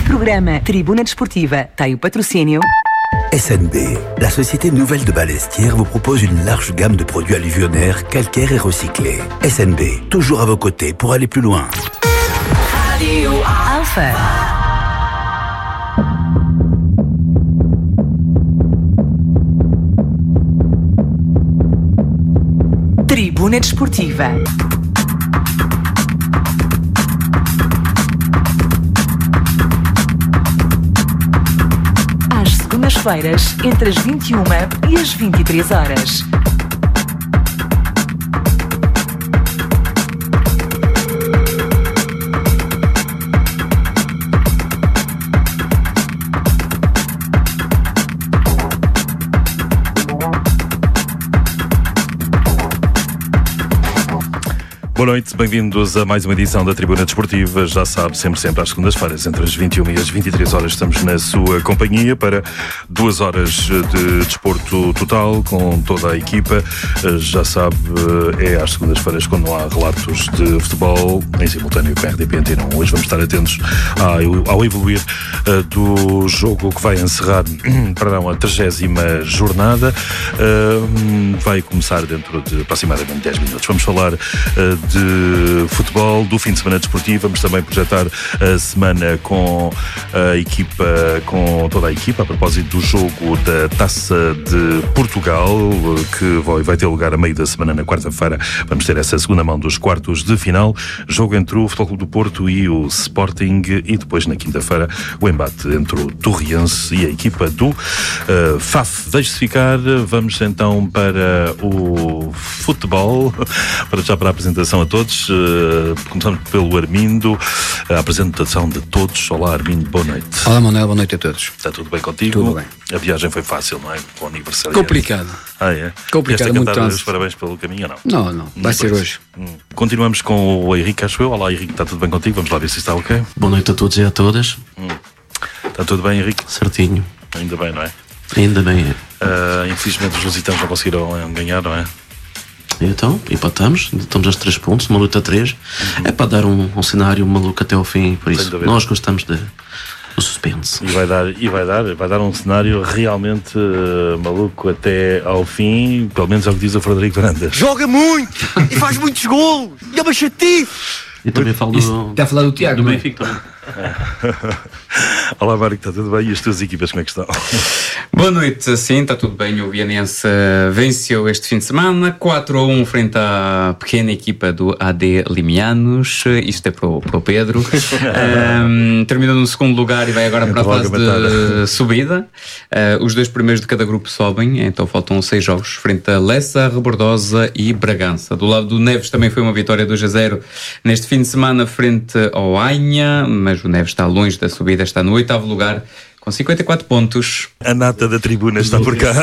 programa Tribuna Desportiva tem o patrocínio SNB, la société nouvelle de Balestière vous propose une large gamme de produits alluvionnaires, calcaires et recyclés. SNB, toujours à vos côtés pour aller plus loin. Radio Alpha. Tribuna Desportiva. Às segundas-feiras, entre as 21 e as 23 horas. Boa noite, bem-vindos a mais uma edição da Tribuna Desportiva. Já sabe, sempre às segundas-feiras, entre as 21 e as 23 horas, estamos na sua companhia para 2 horas de desporto total com toda a equipa. Já sabe, é às segundas-feiras quando há relatos de futebol em simultâneo com a RDP Antena 1. Hoje vamos estar atentos ao evoluir do jogo que vai encerrar a 30ª jornada. Vai começar dentro de aproximadamente 10 minutos. Vamos falar de futebol, do fim de semana desportivo. Vamos também projetar a semana com a equipa, com toda a equipa, a propósito do jogo da Taça de Portugal, que vai ter lugar a meio da semana, na quarta-feira. Vamos ter essa segunda mão dos quartos de final, jogo entre o Futebol Clube do Porto e o Sporting, e depois na quinta-feira o embate entre o Torriense e a equipa do FAF. Deixe-se ficar, vamos então para o futebol, para já para a apresentação a todos. Começamos pelo Armindo, a apresentação de todos. Olá, Armindo, boa noite. Olá, Manuel, boa noite a todos. Está tudo bem contigo? Tudo bem. A viagem foi fácil, não é? Com o aniversário. Complicado. É? Complicado, muito trânsito. Os parabéns pelo caminho, ou não? Não. Vai ser hoje. Continuamos com o Henrique, acho eu. Olá, Henrique, está tudo bem contigo? Vamos lá ver se está ok. Boa noite a todos e a todas. Está tudo bem, Henrique? Certinho. Ainda bem, não é? Ainda bem. Infelizmente os lusitanos não conseguiram ganhar, não é? Então, empatamos, estamos aos 3 pontos, uma luta a 3. É para dar um cenário maluco até ao fim, por isso nós gostamos do suspense. E vai dar um cenário realmente maluco até ao fim, pelo menos é o que diz o Frederico Varandas. Joga muito e faz muitos golos e é uma chatice. E também falo Está a falar do Tiago, do Benfica também. Olá, Mário, está tudo bem? E as tuas equipas, como é que estão? Boa noite, sim, está tudo bem. O Vianense venceu este fim de semana 4-1 frente à pequena equipa do AD Limianos. Isto é para o Pedro. Terminou no segundo lugar e vai agora para a fase de subida. Os 2 primeiros de cada grupo sobem, então faltam 6 jogos frente a Lessa, Rebordosa e Bragança. Do lado do Neves também foi uma vitória 2-0 neste fim de semana frente ao Ainha, mas o Neves está longe da subida, está no 8º lugar com 54 pontos. A nata da tribuna está por cá.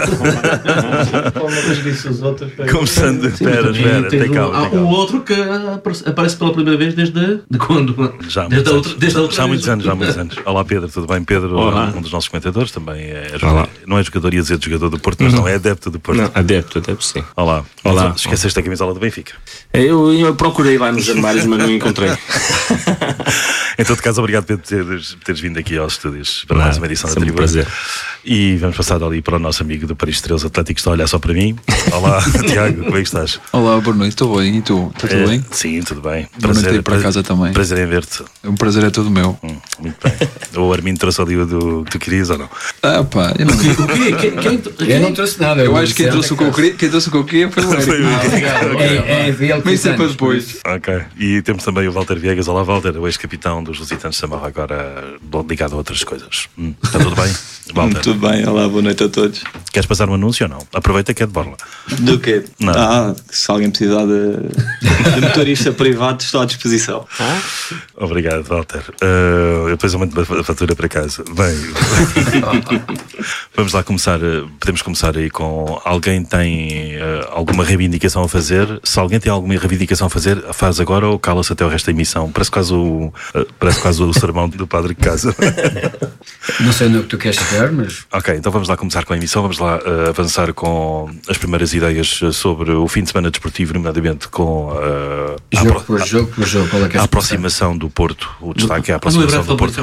Começando, espera, tem calma. O outro que aparece pela primeira vez desde quando? Desde a outra já há muitos anos. Olá, Pedro, tudo bem? Pedro, um dos nossos comentadores, também é jogador. Não é jogador, ia dizer jogador do Porto, mas não é adepto do Porto. Não, adepto, sim. Olá. Esqueceste a camisola do Benfica? Eu procurei lá nos armários, mas não encontrei. Em todo caso, obrigado por teres vindo aqui aos estúdios para mais uma edição da Tribuna. Prazer. E vamos passar ali para o nosso amigo do Paris 13 Atlético, que está a olhar só para mim. Olá, Tiago, como é que estás? Olá, boa noite, estou bem. E tu? Está tudo bem? Sim, tudo bem. Boa noite aí para casa também. Prazer em ver-te. Um prazer é todo meu. Muito bem. O Armindo trouxe ali o do que tu querias ou não? Ah, pá, eu não Eu não trouxe nada. Eu acho que quem trouxe o que eu queria foi o Eric. Mas isso é para depois. Ok. E temos também o Walter Viegas. Olá, Walter, o ex-capitão dos Lusitanos de Samarra, agora ligado a outras coisas. Está tudo bem? Walter. Tudo bem, olá, boa noite a todos. Queres passar um anúncio ou não? Aproveita que é de borla. Do quê? Não. Se alguém precisar de motorista privado, estou à disposição. Obrigado, Walter. Eu depois eu mando a fatura para casa. Bem, vamos lá começar. Podemos começar aí com alguém tem alguma reivindicação a fazer. Se alguém tem alguma reivindicação a fazer, faz agora ou cala-se até o resto da emissão. Parece quase o sermão do padre que casa. Não sei no que tu queres chegar, mas... Ok, então vamos lá começar com a emissão. Vamos lá avançar com as primeiras ideias sobre o fim de semana desportivo, nomeadamente com jogo, qual é que é a aproximação do Porto. O destaque é a aproximação do Porto ao título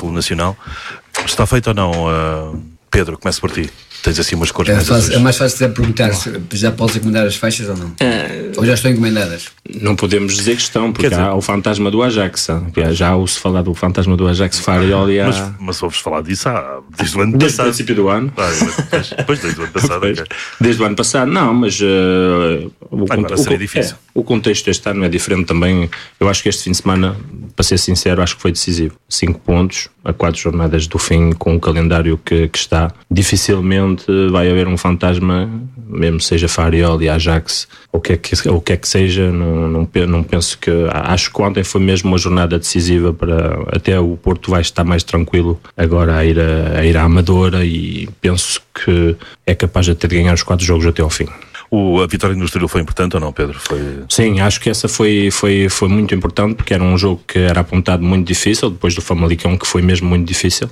título nacional. Está feito ou não? Pedro, começo por ti. Tens assim umas cores mais azuis. É mais fácil de perguntar se já podes encomendar as faixas ou não? Ou já estão encomendadas? Não podemos dizer que estão, porque há o fantasma do Ajax. Já ouço falar do fantasma do Ajax Fariol e Mas ouves falar disso desde o ano passado. Desde o princípio do ano. Depois desde o ano passado. Desde o ano passado, não, mas agora seria difícil. O contexto deste ano é diferente também. Eu acho que este fim de semana, para ser sincero, acho que foi decisivo. 5 pontos a 4 jornadas do fim, com o calendário que está. Dificilmente vai haver um fantasma, mesmo seja Fariol e Ajax, ou o que é que seja. Não penso que... Acho que ontem foi mesmo uma jornada decisiva para... Até o Porto vai estar mais tranquilo agora a ir à Amadora, e penso que é capaz de ter de ganhar os 4 jogos até ao fim. A vitória no Estoril foi importante ou não, Pedro? Sim, acho que essa foi muito importante, porque era um jogo que era apontado muito difícil, depois do Famalicão, que foi mesmo muito difícil.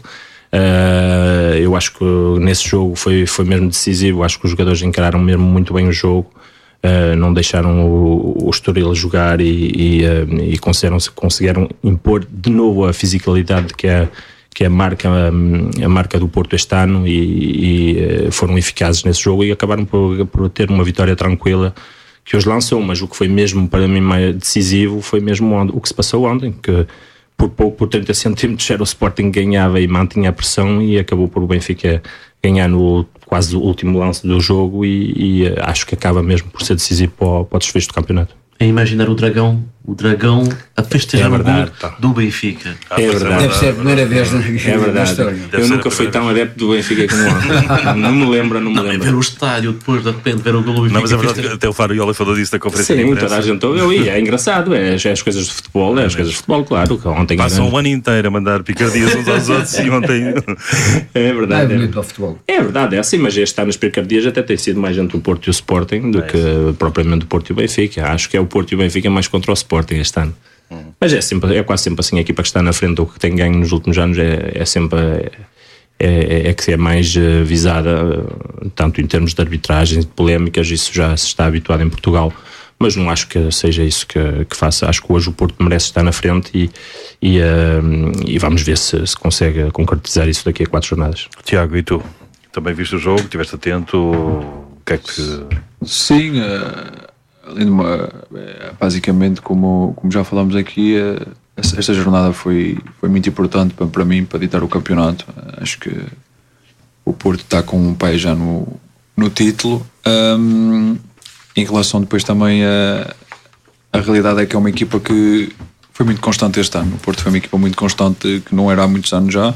Eu acho que nesse jogo foi mesmo decisivo. Acho que os jogadores encararam mesmo muito bem o jogo, não deixaram o Estoril jogar e conseguiram impor de novo a fisicalidade que é a marca do Porto este ano, e foram eficazes nesse jogo e acabaram por ter uma vitória tranquila que os lançou. Mas o que foi mesmo para mim mais decisivo foi mesmo o que se passou ontem, que por 30 centímetros era o Sporting que ganhava e mantinha a pressão, e acabou por o Benfica ganhar no quase o último lance do jogo, e acho que acaba mesmo por ser decisivo para o desfecho do campeonato. É imaginar o dragão a festejar o gol do Benfica. É verdade. Deve ser a primeira vez na história. Eu nunca fui tão adepto do Benfica como ontem. Não me lembro. Ver o estádio, depois de repente ver o gol do Benfica. Não, mas é verdade que até o Fariol falou disso na conferência de imprensa. Toda a gente ouviu, e é engraçado. É as coisas de futebol, claro. Ontem passam um ano inteiro a mandar picardias uns aos outros, e ontem... É verdade. É bonito ao futebol. É verdade, é assim, mas este ano as picardias até tem sido mais entre o Porto e o Sporting do que propriamente o Porto e o Benfica. Acho que é o Porto e o Benfica mais contra o Sporting este ano. Mas é quase sempre assim. A equipa que está na frente, ou que tem ganho nos últimos anos, é sempre que é mais visada, tanto em termos de arbitragem, de polémicas. Isso já se está habituado em Portugal, mas não acho que seja isso que faça. Acho que hoje o Porto merece estar na frente, e vamos ver se consegue concretizar isso daqui a 4 jornadas. Tiago, e tu? Também viste o jogo? Estiveste atento? O que é que... Sim, além de basicamente, como já falámos aqui, esta jornada foi muito importante para mim, para ditar o campeonato. Acho que o Porto está com um pé já no título. Em relação depois também a realidade é que é uma equipa que foi muito constante este ano. O Porto foi uma equipa muito constante, que não era há muitos anos já,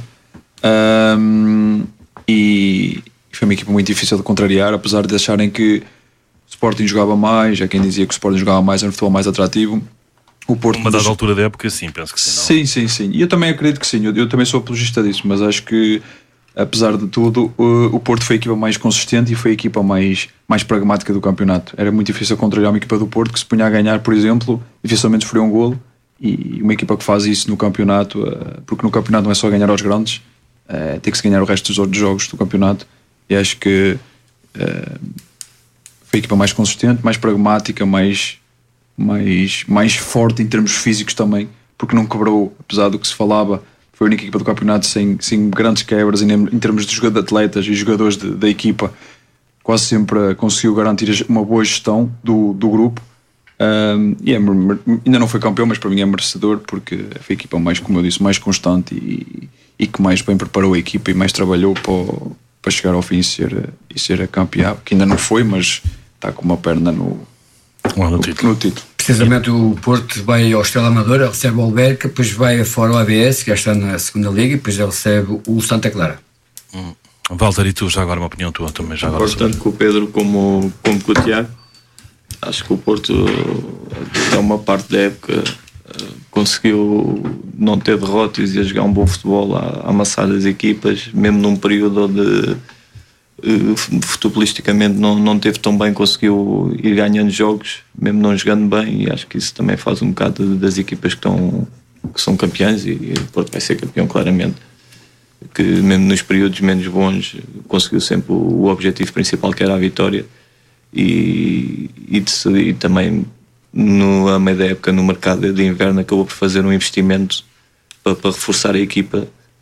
e foi uma equipa muito difícil de contrariar, apesar de acharem que o Sporting jogava mais. Há quem dizia que o Sporting jogava mais, era um futebol mais atrativo. O Porto, uma dada altura da época, sim, penso que sim. Não? Sim. E eu também acredito que sim. Eu também sou apologista disso, mas acho que, apesar de tudo, o Porto foi a equipa mais consistente e foi a equipa mais pragmática do campeonato. Era muito difícil contrariar uma equipa do Porto que se punha a ganhar, por exemplo, dificilmente sofreu um golo, e uma equipa que faz isso no campeonato, porque no campeonato não é só ganhar aos grandes, tem que se ganhar o resto dos outros jogos do campeonato, e acho que foi a equipa mais consistente, mais pragmática, mais forte em termos físicos também, porque não quebrou, apesar do que se falava. Foi a única equipa do campeonato sem grandes quebras em termos de atletas e jogadores da equipa. Quase sempre conseguiu garantir uma boa gestão do grupo, e ainda não foi campeão, mas para mim é merecedor, porque foi a equipa mais, como eu disse, mais constante e que mais bem preparou a equipa e mais trabalhou para chegar ao fim e ser a campeão, que ainda não foi, mas está com uma perna no título. Precisamente o Porto vai ao Estrela Amadora, recebe o Alverca, depois vai fora o ABS, que já está na segunda liga, e depois recebe o Santa Clara. Walter, e tu, já agora uma opinião tua também? Já agora, tanto com o Pedro como com o Tiago. Acho que o Porto, até uma parte da época, conseguiu não ter derrotas e a jogar um bom futebol, a amassar as equipas, mesmo num período onde futebolisticamente não teve tão bem, conseguiu ir ganhando jogos, mesmo não jogando bem, e acho que isso também faz um bocado das equipas que são campeãs, e o Porto vai ser campeão claramente, que mesmo nos períodos menos bons conseguiu sempre o objetivo principal, que era a vitória, e também a meio da época no mercado de inverno acabou por fazer um investimento para reforçar a equipa,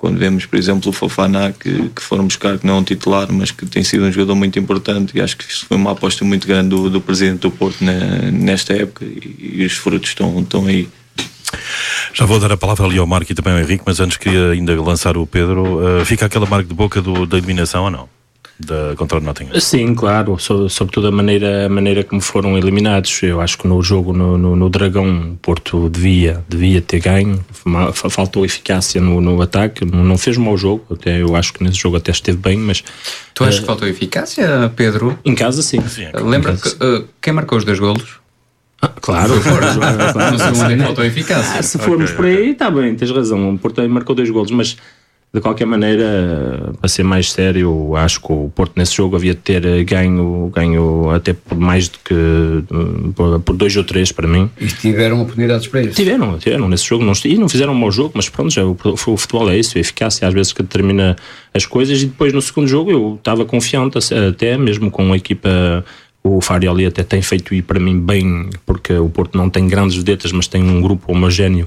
quando vemos, por exemplo, o Fofana que foram buscar, que não é um titular, mas que tem sido um jogador muito importante, e acho que isso foi uma aposta muito grande do presidente do Porto nesta época, e os frutos estão aí. Já vou dar a palavra ali ao Marco e também ao Henrique, mas antes queria ainda lançar o Pedro. Fica aquela marca de boca da eliminação ou não? Contra o Nottingham? Sim, claro, sobretudo a maneira como foram eliminados. Eu acho que no jogo no Dragão o Porto devia ter ganho, faltou eficácia no ataque, não fez um mau jogo, até eu acho que nesse jogo até esteve bem, mas... Tu achas que faltou eficácia, Pedro? Em casa sim. Lembra quem marcou os 2 golos? Claro, no segundo faltou eficácia. Se formos por aí, está bem, tens razão, o Porto marcou 2 golos, mas de qualquer maneira, para ser mais sério, acho que o Porto nesse jogo havia de ter ganho até por mais do que por 2 ou 3 para mim. E tiveram oportunidades para isso? Tiveram nesse jogo, e não fizeram um mau jogo, mas pronto, o futebol é isso, a eficácia às vezes que determina as coisas, e depois no segundo jogo eu estava confiante, até mesmo com a equipa. O Farioli até tem feito para mim bem, porque o Porto não tem grandes vedetas, mas tem um grupo homogéneo.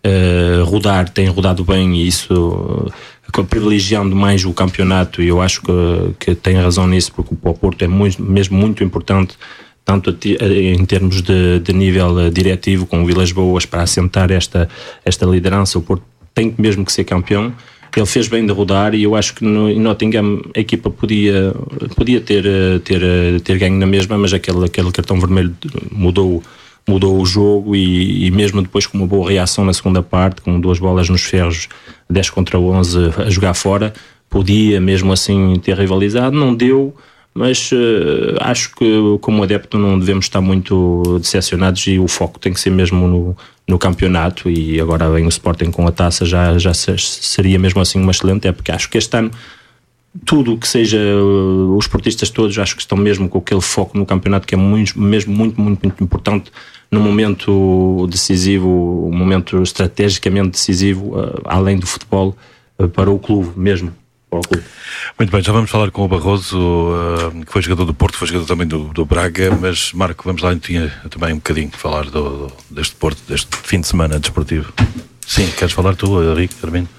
Tem rodado bem, e isso privilegiando mais o campeonato, e eu acho que tem razão nisso, porque o Porto é mesmo muito importante, tanto em termos de nível diretivo, com o Vilas Boas, para assentar esta liderança. O Porto tem mesmo que ser campeão. Ele fez bem de rodar, e eu acho que em Nottingham a equipa podia ter ganho na mesma, mas aquele cartão vermelho mudou o jogo, e mesmo depois com uma boa reação na segunda parte, com 2 bolas nos ferros, 10 contra 11 a jogar fora, podia mesmo assim ter rivalizado. Não deu, mas acho que como adepto não devemos estar muito decepcionados, e o foco tem que ser mesmo no campeonato. E agora vem o Sporting com a taça, já seria mesmo assim uma excelente época. Acho que este ano tudo o que seja, os esportistas todos acho que estão mesmo com aquele foco no campeonato, que é mesmo muito importante, num momento decisivo, um momento estrategicamente decisivo, além do futebol, para o clube mesmo. Muito bem, já vamos falar com o Barroso, que foi jogador do Porto, foi jogador também do Braga, mas Marco, vamos lá, eu tinha também um bocadinho falar deste Porto, deste fim de semana desportivo. Sim, queres falar tu, Henrique, termino?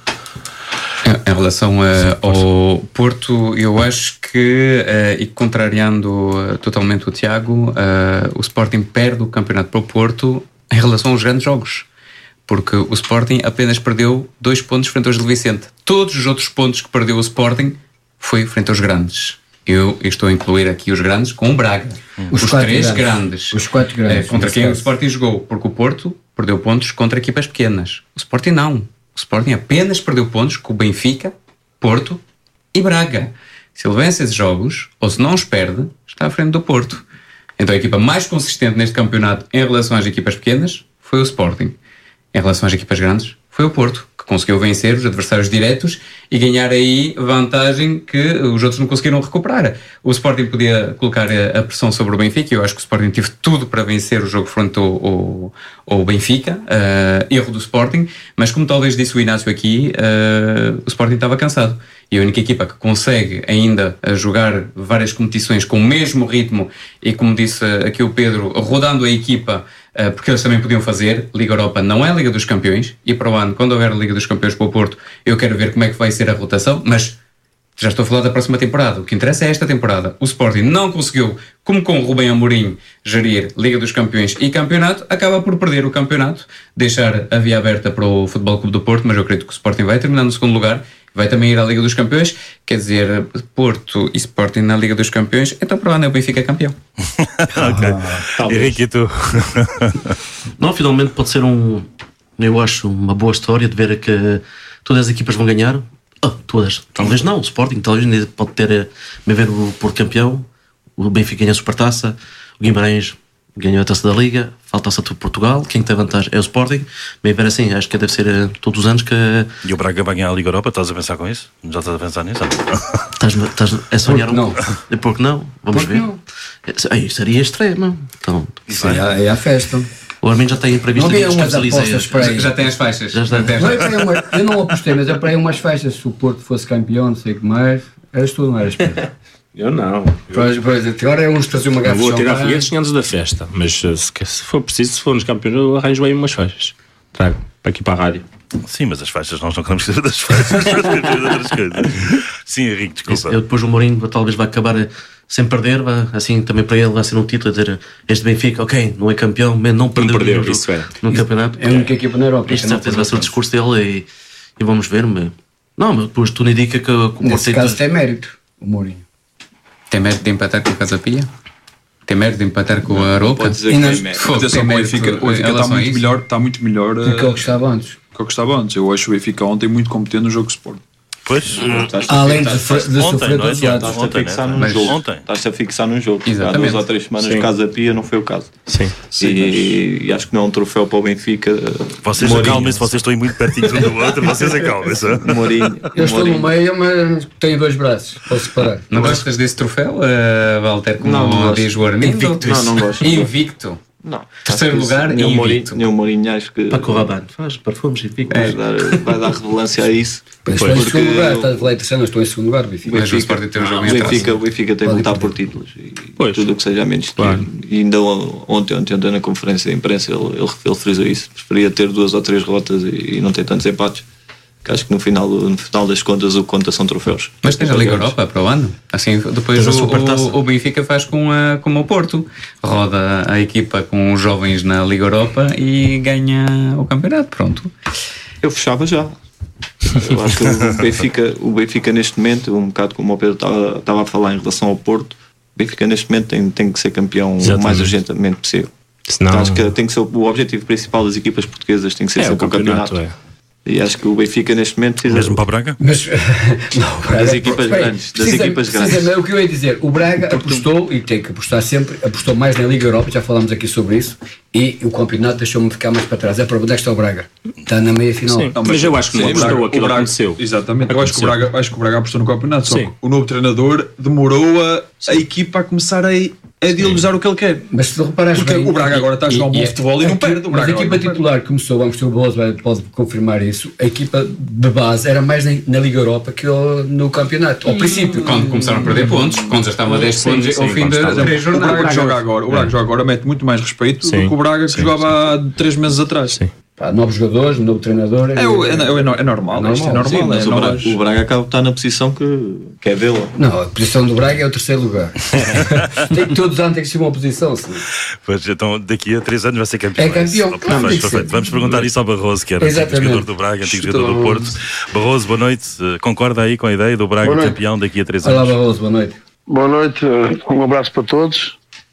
Em relação ao Porto, eu acho que, e contrariando totalmente o Tiago, o Sporting perde o campeonato para o Porto em relação aos grandes jogos, porque o Sporting apenas perdeu 2 pontos frente ao Gil Vicente. Todos os outros pontos que perdeu o Sporting foi frente aos grandes. Eu estou a incluir aqui os grandes com o Braga. Os 3 grandes. Os 4 grandes. Contra quem o Sporting jogou, porque o Porto perdeu pontos contra equipas pequenas. O Sporting não. O Sporting apenas perdeu pontos com o Benfica, Porto e Braga. Se ele vence esses jogos, ou se não os perde, está à frente do Porto. Então a equipa mais consistente neste campeonato em relação às equipas pequenas foi o Sporting. Em relação às equipas grandes, foi o Porto, que conseguiu vencer os adversários diretos e ganhar aí vantagem que os outros não conseguiram recuperar. O Sporting podia colocar a pressão sobre o Benfica, e eu acho que o Sporting teve tudo para vencer o jogo frente ao Benfica, erro do Sporting, mas como talvez disse o Inácio aqui, o Sporting estava cansado. E a única equipa que consegue ainda jogar várias competições com o mesmo ritmo, e como disse aqui o Pedro, rodando a equipa, porque eles também podiam fazer. Liga Europa não é a Liga dos Campeões, e para o ano, quando houver a Liga dos Campeões para o Porto, eu quero ver como é que vai ser a rotação, mas já estou a falar da próxima temporada. O que interessa é esta temporada. O Sporting não conseguiu, como com o Rubem Amorim, gerir Liga dos Campeões e campeonato, acaba por perder o campeonato, deixar a via aberta para o Futebol Clube do Porto, mas eu acredito que o Sporting vai terminar no segundo lugar, vai também ir à Liga dos Campeões, quer dizer, Porto e Sporting na Liga dos Campeões, então para o ano o Benfica é campeão. Ok. Henrique, e tu? Não, finalmente pode ser eu acho uma boa história de ver que todas as equipas vão ganhar. Todas, talvez não, o Sporting talvez pode ter, ver o Porto campeão, o Benfica ganha a Supertaça, o Guimarães ganhou a Taça da Liga, falta a Taça de Portugal, quem tem vantagem é o Sporting. Bem ver assim, acho que deve ser todos os anos que... E o Braga vai ganhar a Liga Europa, estás a pensar com isso? Já estás a pensar nisso? É sonhar não. Porque não? Vamos ver. Aí seria extremo. Então, é a festa. O Armin já tem previsto já tem as faixas. Eu não apostei, mas é para aí umas faixas. Se o Porto fosse campeão, não sei o que mais. Eras tu, não eras, Pedro? Eu não. Agora é uns trazer uma garrafa. Vou tirar foguetes antes da festa, mas se for preciso, se for nos campeões, eu arranjo aí umas faixas. Trago para aqui para a rádio. Sim, mas as faixas, nós não queremos saber das faixas, queremos saber de outras coisas. Sim, Henrique, desculpa. Depois o Mourinho talvez vai acabar sem perder, assim também para ele vai ser um título a dizer este Benfica, ok, não é campeão, mas não perdeu isso é. no campeonato. É a única equipa na Europa. Isto certeza vai ser o discurso dele e vamos ver. Mas depois tudo indica que o nesse caso tem mérito, o Mourinho. Tem mérito de empatar com o Casa Pia? Tem mérito de empatar com a Aroca? Pode dizer que tem mérito. Atenção, o Benfica está muito melhor do que o que estava antes. Eu acho o Benfica ontem muito competente no jogo de Sport. Pois, além de sofrer todos os lados. Estás-te a fixar num jogo. Exatamente. Há 2 ou 3 semanas de Casa Pia não foi o caso. Sim. E acho que não é um troféu para o Benfica. Vocês acalmem-se, vocês estão muito pertinho um do outro, vocês acalmem-se. Eu estou no meio, mas tenho 2 braços, posso separar. Não gostas desse troféu, Walter, como diz o Armindo? Não gosto. Invicto. Não. Terceiro lugar e invicto. Nem o Mourinho acho que Paco Rabanne faz perfumes e fica. vai dar relevância a isso. Estou em segundo lugar, estás a falar em terceiro, mas estou em segundo lugar. O Benfica tem que lutar por títulos e tudo o que seja menos títulos. E ainda ontem na conferência de imprensa ele frisou isso. Preferia ter 2 ou 3 rotas e não ter tantos empates. Que acho que no final das contas o que conta são troféus. Mas tens a Liga Europa para o ano. Assim, depois o Benfica faz como o Porto. Roda a equipa com os jovens na Liga Europa e ganha o campeonato. Pronto. Eu fechava já. Eu acho que o Benfica neste momento, um bocado como o Pedro estava a falar em relação ao Porto, o Benfica neste momento tem que ser campeão o mais urgentemente possível. Senão... Acho que tem que ser o objetivo principal das equipas portuguesas, tem que ser sempre o campeonato. E acho que o Benfica neste momento precisa... Mesmo para o Braga? Mas, não, Braga, das equipas grandes. O que eu ia dizer, o Braga apostou, e tem que apostar sempre, apostou mais na Liga Europa, já falámos aqui sobre isso, e o campeonato deixou-me ficar mais para trás. É para onde é que está o Braga? Está na meia final. Sim, mas eu acho que não apostou, aquilo aconteceu. Exatamente, eu acho que o Braga apostou no campeonato, só que o novo treinador demorou a equipa a começar a idealizar o que ele quer. Mas se reparares porque bem, o Braga agora está a jogar um bom futebol e não perde. Mas a equipa titular começou, vamos ter o Boas, pode confirmar isso, a equipa de base era mais na Liga Europa que no campeonato, ao princípio. Quando começaram a perder pontos, quando já estavam a 10 pontos ao fim das 3 jornadas. O Braga joga agora mete muito mais respeito do que o Braga que jogava há 3 meses atrás. Sim. Novos jogadores, novo treinador. É normal. Isto é normal. Sim, mas o Braga acaba de estar na posição que é dele. Não, a posição do Braga é o 3º lugar. Todos os anos tem que ser uma posição. Sim. Pois então, daqui a 3 anos vai ser campeão. É campeão. Perfeito. Vamos perguntar isso ao Barroso, que era antigo jogador do Braga, antigo jogador do Porto. Barroso, boa noite. Concorda aí com a ideia do Braga campeão daqui a 3 anos? Olá, Barroso, boa noite. Boa noite, um abraço para todos.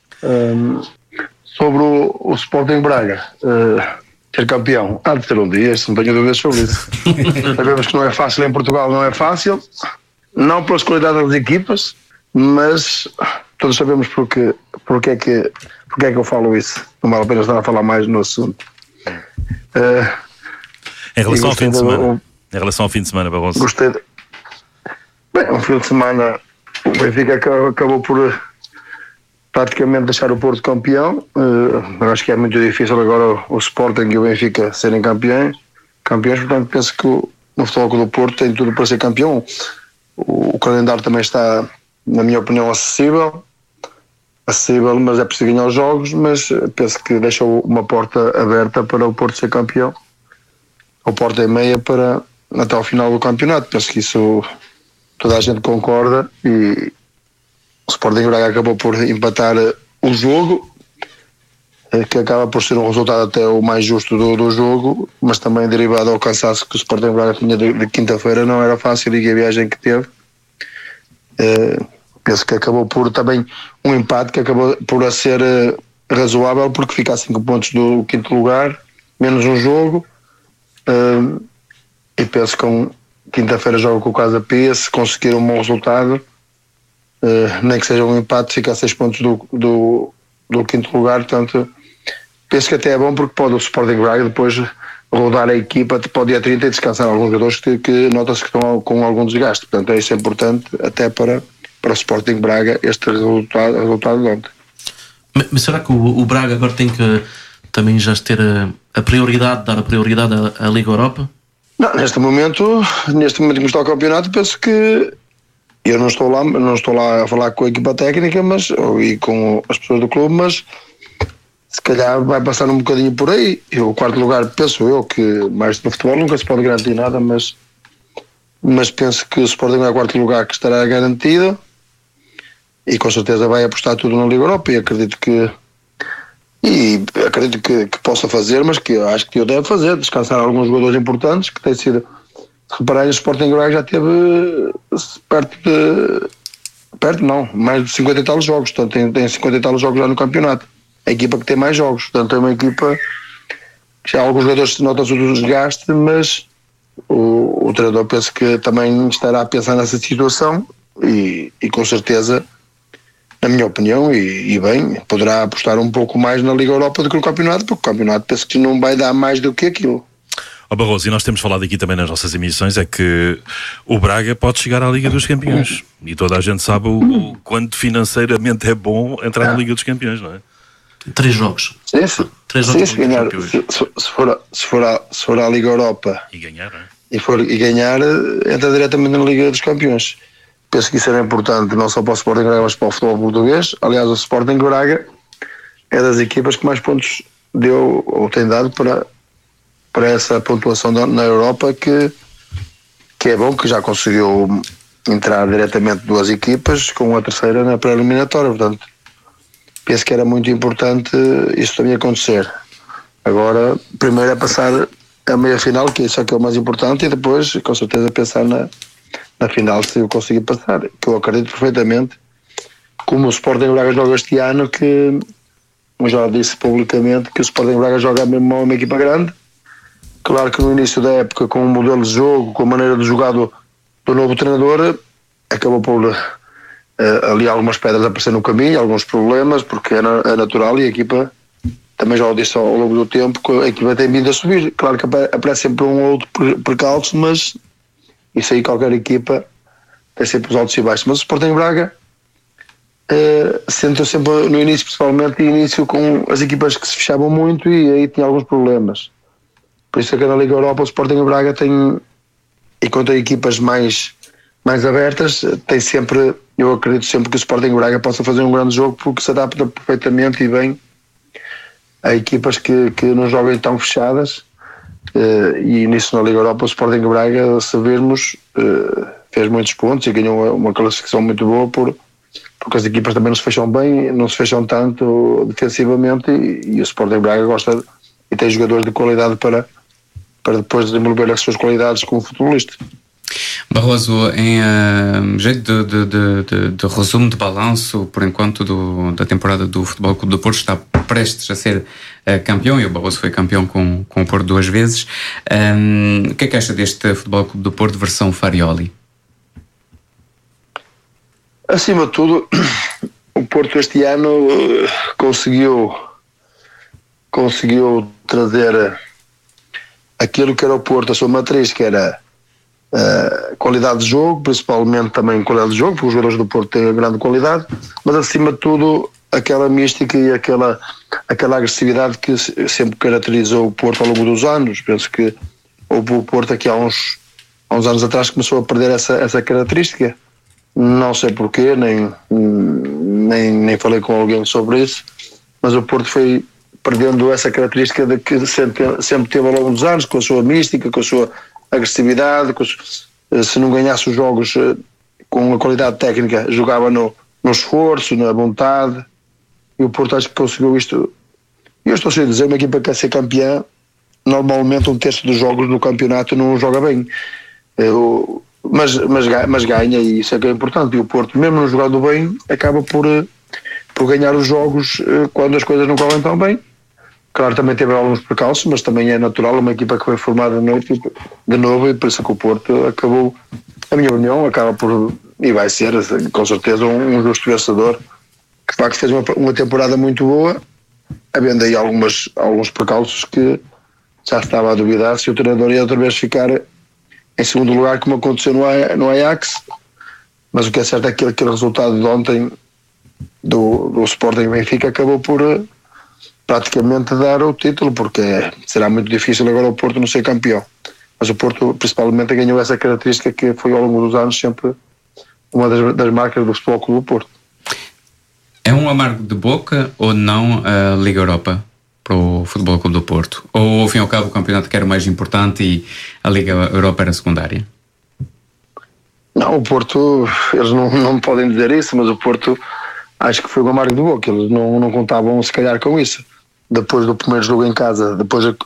Sobre o Sporting Braga. Ser campeão, há de ter um dia, não tenho dúvidas sobre isso. Sabemos que não é fácil em Portugal, não é fácil, não pelas qualidades das equipas, mas todos sabemos porque é que eu falo isso. Não vale a pena estar a falar mais no assunto. Em relação ao fim de semana, Barroso. Gostei. Bem, um fim de semana o Benfica acabou por praticamente deixar o Porto campeão. Eu acho que é muito difícil agora o Sporting e o Benfica serem campeões, portanto penso que no Futebol Clube do Porto tem tudo para ser campeão. O calendário também está, na minha opinião, acessível, mas é preciso ganhar os jogos, mas penso que deixou uma porta aberta para o Porto ser campeão, ou porta e meia para até ao final do campeonato. Penso que isso toda a gente concorda, e o Sporting Braga acabou por empatar o jogo, que acaba por ser um resultado até o mais justo do jogo, mas também derivado ao cansaço que o Sporting Braga tinha de quinta-feira. Não era fácil e a viagem que teve. Penso que acabou por também um empate que acabou por ser razoável, porque fica a 5 pontos do 5º lugar, menos um jogo, e penso que com quinta-feira joga com o Casa Pia, se conseguir um bom resultado, nem que seja um empate, fica a 6 pontos do 5º lugar. Portanto, penso que até é bom, porque pode o Sporting Braga depois rodar a equipa para o dia 30 e descansar alguns jogadores que nota-se que estão com algum desgaste. Portanto, isso é importante até para o Sporting Braga, este resultado de ontem. Mas será que o Braga agora tem que também já ter a prioridade, dar a prioridade à Liga Europa? Não, neste momento que está o campeonato, penso que eu não estou lá a falar com a equipa técnica, e com as pessoas do clube, mas se calhar vai passar um bocadinho por aí. E o quarto lugar, penso eu, que mais no futebol nunca se pode garantir nada, mas penso que o Sporting é o quarto lugar que estará garantido, e com certeza vai apostar tudo na Liga Europa, e acredito que possa fazer, mas que eu acho que eu deve fazer, descansar alguns jogadores importantes, que tem sido, se repararem, o Sporting Braga já teve mais de 50 e tal jogos, portanto tem 50 e tal jogos já no campeonato, a equipa que tem mais jogos, portanto é uma equipa que já alguns jogadores notam-se o desgaste, mas o treinador penso que também estará a pensar nessa situação, e com certeza, na minha opinião, e bem, poderá apostar um pouco mais na Liga Europa do que no campeonato, porque o campeonato penso que não vai dar mais do que aquilo. Barroso, e nós temos falado aqui também nas nossas emissões, é que o Braga pode chegar à Liga dos Campeões, e toda a gente sabe o quanto financeiramente é bom entrar na Liga dos Campeões, não é? 3 jogos. Sim. 3 jogos. Se ganhar, se for à Liga Europa e ganhar, não é? E ganhar, entra diretamente na Liga dos Campeões. Penso que isso era importante não só para o Sporting Braga, mas para o futebol português. Aliás, o Sporting Braga é das equipas que mais pontos deu ou tem dado para essa pontuação na Europa, que é bom, que já conseguiu entrar diretamente 2 equipas, com a terceira na pré-eliminatória. Portanto, penso que era muito importante isso também acontecer. Agora, primeiro é passar a meia-final, que isso é que é o mais importante, e depois, com certeza, pensar na final, se eu conseguir passar, que eu acredito perfeitamente, como o Sporting Braga joga este ano, que eu já disse publicamente que o Sporting Braga joga mesmo uma equipa grande. Claro que no início da época, com o modelo de jogo, com a maneira de jogar do novo treinador, acabou por ali algumas pedras aparecer no caminho, alguns problemas, porque é natural, e a equipa, também já o disse ao longo do tempo, que a equipa tem vindo a subir. Claro que aparece sempre um ou outro percalço, mas isso aí qualquer equipa tem sempre os altos e baixos. Mas o Sporting Braga sentou sempre no início, principalmente com as equipas que se fechavam muito, e aí tinha alguns problemas. Por isso é que na Liga Europa o Sporting Braga tem, e contra equipas mais abertas, tem sempre, eu acredito sempre que o Sporting Braga possa fazer um grande jogo, porque se adapta perfeitamente e bem a equipas que não jogam tão fechadas. E nisso na Liga Europa o Sporting Braga, se virmos, fez muitos pontos e ganhou uma classificação muito boa, porque as equipas também não se fecham bem, não se fecham tanto defensivamente, e o Sporting Braga gosta e tem jogadores de qualidade para depois desenvolver as suas qualidades como futebolista. Barroso, em jeito de resumo, de balanço, por enquanto, da temporada do Futebol Clube do Porto, está prestes a ser campeão, e o Barroso foi campeão com o Porto 2 vezes. O que é que acha deste Futebol Clube do Porto versão Farioli? Acima de tudo, o Porto este ano conseguiu trazer aquilo que era o Porto, a sua matriz, que era qualidade de jogo, principalmente também qualidade de jogo, porque os jogadores do Porto têm grande qualidade, mas acima de tudo aquela mística e aquela agressividade que sempre caracterizou o Porto ao longo dos anos. Penso que o Porto aqui há uns anos atrás começou a perder essa característica, não sei porquê, nem falei com alguém sobre isso, mas o Porto foi perdendo essa característica de que sempre teve ao longo dos anos, com a sua mística, com a sua agressividade, se não ganhasse os jogos com a qualidade técnica, jogava no esforço, na vontade, e o Porto acho que conseguiu isto. E eu estou a dizer, uma equipa que quer ser campeã, normalmente 1/3 dos jogos no campeonato não joga bem, mas ganha, e isso é que é importante. E o Porto, mesmo não jogando bem, acaba por ganhar os jogos quando as coisas não correm tão bem. Claro, também teve alguns percalços, mas também é natural, uma equipa que foi formada de novo, e por isso que o Porto acabou, a minha opinião, acaba por, e vai ser com certeza um justo vencedor, que de facto fez uma temporada muito boa, havendo aí alguns percalços que já estava a duvidar se o treinador ia outra vez ficar em segundo lugar, como aconteceu no Ajax. Mas o que é certo é que aquele resultado de ontem do Sporting Benfica acabou por praticamente dar o título, porque será muito difícil agora o Porto não ser campeão. Mas o Porto principalmente ganhou essa característica que foi ao longo dos anos sempre uma das marcas do Futebol Clube do Porto. É um amargo de boca ou não a Liga Europa para o Futebol Clube do Porto? Ou, ao fim e ao cabo, o campeonato que era o mais importante e a Liga Europa era secundária? Não, o Porto, eles não podem dizer isso, mas o Porto acho que foi um amargo de boca. Eles não contavam se calhar com isso. Depois do primeiro jogo em casa,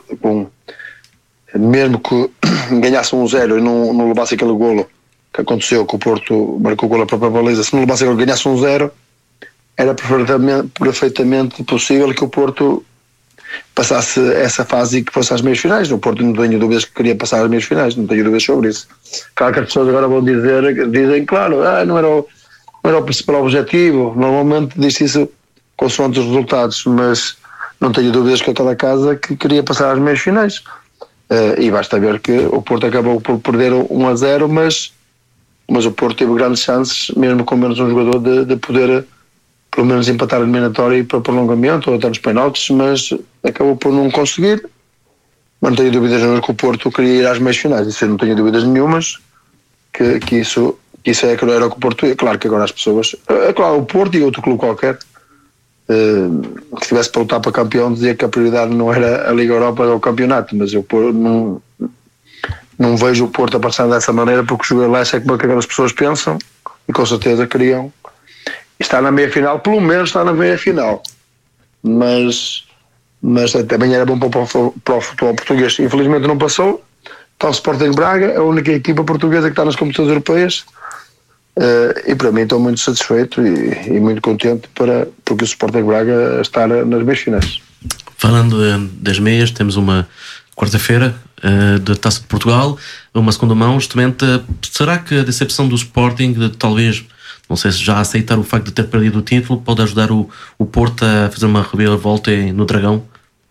mesmo que ganhasse 1-0 e não levasse aquele golo que aconteceu, que o Porto marcou o golo à própria baliza, se não levasse aquele, ganhasse 1-0, era perfeitamente possível que o Porto passasse essa fase e que fosse às meias finais. O Porto não tenho dúvidas que queria passar às meias finais, não tenho dúvidas sobre isso. Claro que as pessoas agora vão dizem claro, não era o principal objetivo, normalmente diz isso consoante os resultados, mas não tenho dúvidas que cada casa que queria passar às meias finais. E basta ver que o Porto acabou por perder 1-0, mas o Porto teve grandes chances, mesmo com menos um jogador, de poder pelo menos empatar a eliminatória e ir para o prolongamento ou até nos penaltis, mas acabou por não conseguir. Mas não tenho dúvidas nenhuma que o Porto queria ir às meias finais, isso eu não tenho dúvidas nenhumas que isso é que era o que o Porto ia. Claro que agora as pessoas, claro, o Porto e outro clube qualquer que tivesse para lutar para campeão dizia que a prioridade não era a Liga Europa ou o campeonato, mas eu não vejo o Porto a passar dessa maneira, porque o jogo lá é como aquelas pessoas pensam e com certeza queriam estar na meia-final, pelo menos estar na meia-final, mas também era bom para o futebol português. Infelizmente não passou. Está o Sporting Braga, a única equipa portuguesa que está nas competições europeias, e para mim estou muito satisfeito e muito contente porque o Sporting Braga está nas meias finais. Falando das meias, temos uma quarta-feira da Taça de Portugal, uma segunda mão, justamente. Será que a decepção do Sporting, talvez, não sei se já aceitar o facto de ter perdido o título, pode ajudar o Porto a fazer uma reviravolta no Dragão?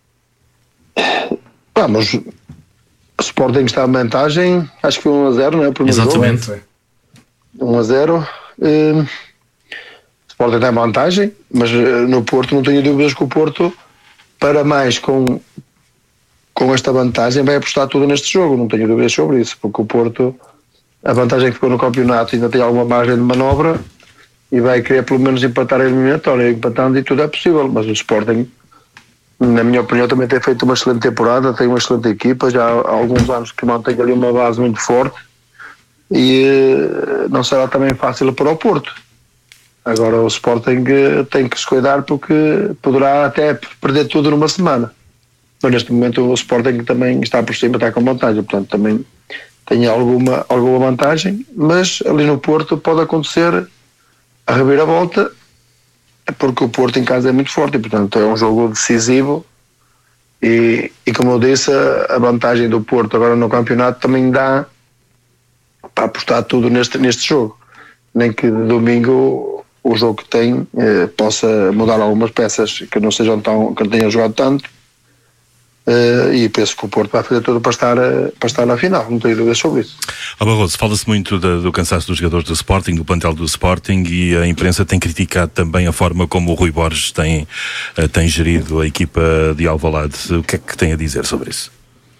Mas o Sporting está em vantagem, acho que foi 1-0, não é? Exatamente. Jogo. 1-0. O Sporting está em vantagem, mas no Porto não tenho dúvidas que o Porto, para mais com esta vantagem, vai apostar tudo neste jogo, não tenho dúvidas sobre isso, porque o Porto, a vantagem que ficou no campeonato, ainda tem alguma margem de manobra e vai querer pelo menos empatar a eliminatória, empatando e tudo é possível. Mas o Sporting, na minha opinião, também tem feito uma excelente temporada, tem uma excelente equipa, já há alguns anos que mantém ali uma base muito forte e não será também fácil para o Porto. Agora o Sporting tem que se cuidar, porque poderá até perder tudo numa semana, mas neste momento o Sporting também está por cima, está com vantagem, portanto também tem alguma vantagem, mas ali no Porto pode acontecer a reviravolta, porque o Porto em casa é muito forte e portanto é um jogo decisivo e como eu disse, a vantagem do Porto agora no campeonato também dá para apostar tudo neste jogo, nem que de domingo o jogo que tem possa mudar algumas peças que não tenham jogado tanto. E penso que o Porto vai fazer tudo para estar na final, não tenho dúvidas sobre isso. Barroso, fala-se muito do cansaço dos jogadores do Sporting, do plantel do Sporting, e a imprensa tem criticado também a forma como o Rui Borges tem gerido a equipa de Alvalade. O que é que tem a dizer sobre isso?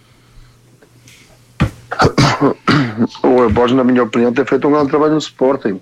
O Rui Borges, na minha opinião, tem feito um grande trabalho no Sporting.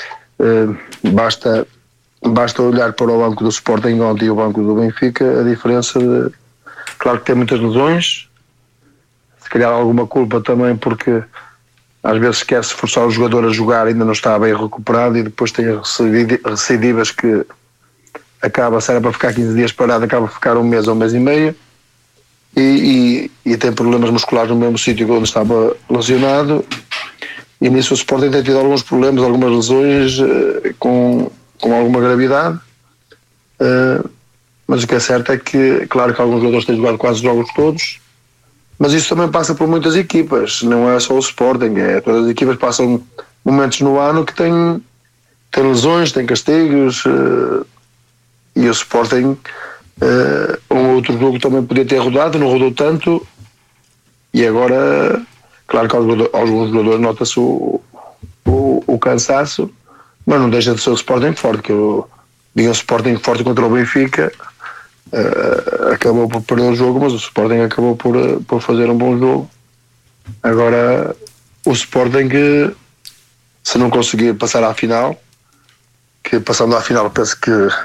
Basta olhar para o banco do Sporting ontem e o banco do Benfica, a diferença de... Claro que tem muitas lesões, se calhar alguma culpa também, porque às vezes quer-se forçar o jogador a jogar, ainda não está bem recuperado, e depois tem recidivas que se era para ficar 15 dias parado, acaba a ficar um mês ou um mês e meio, e tem problemas musculares no mesmo sítio onde estava lesionado, e nisso o Sporting tem tido alguns problemas, algumas lesões com alguma gravidade. Mas o que é certo é que, claro que alguns jogadores têm jogado quase os jogos todos, mas isso também passa por muitas equipas, não é só o Sporting, todas as equipas passam momentos no ano que têm lesões, têm castigos, e o Sporting, um outro jogo também podia ter rodado, não rodou tanto, e agora, claro que alguns jogadores nota-se o cansaço, mas não deixa de ser o Sporting forte, que eu vi um Sporting forte contra o Benfica. Acabou por perder o jogo, mas o Sporting acabou por fazer um bom jogo. Agora o Sporting, se não conseguir passar à final, que passando à final penso que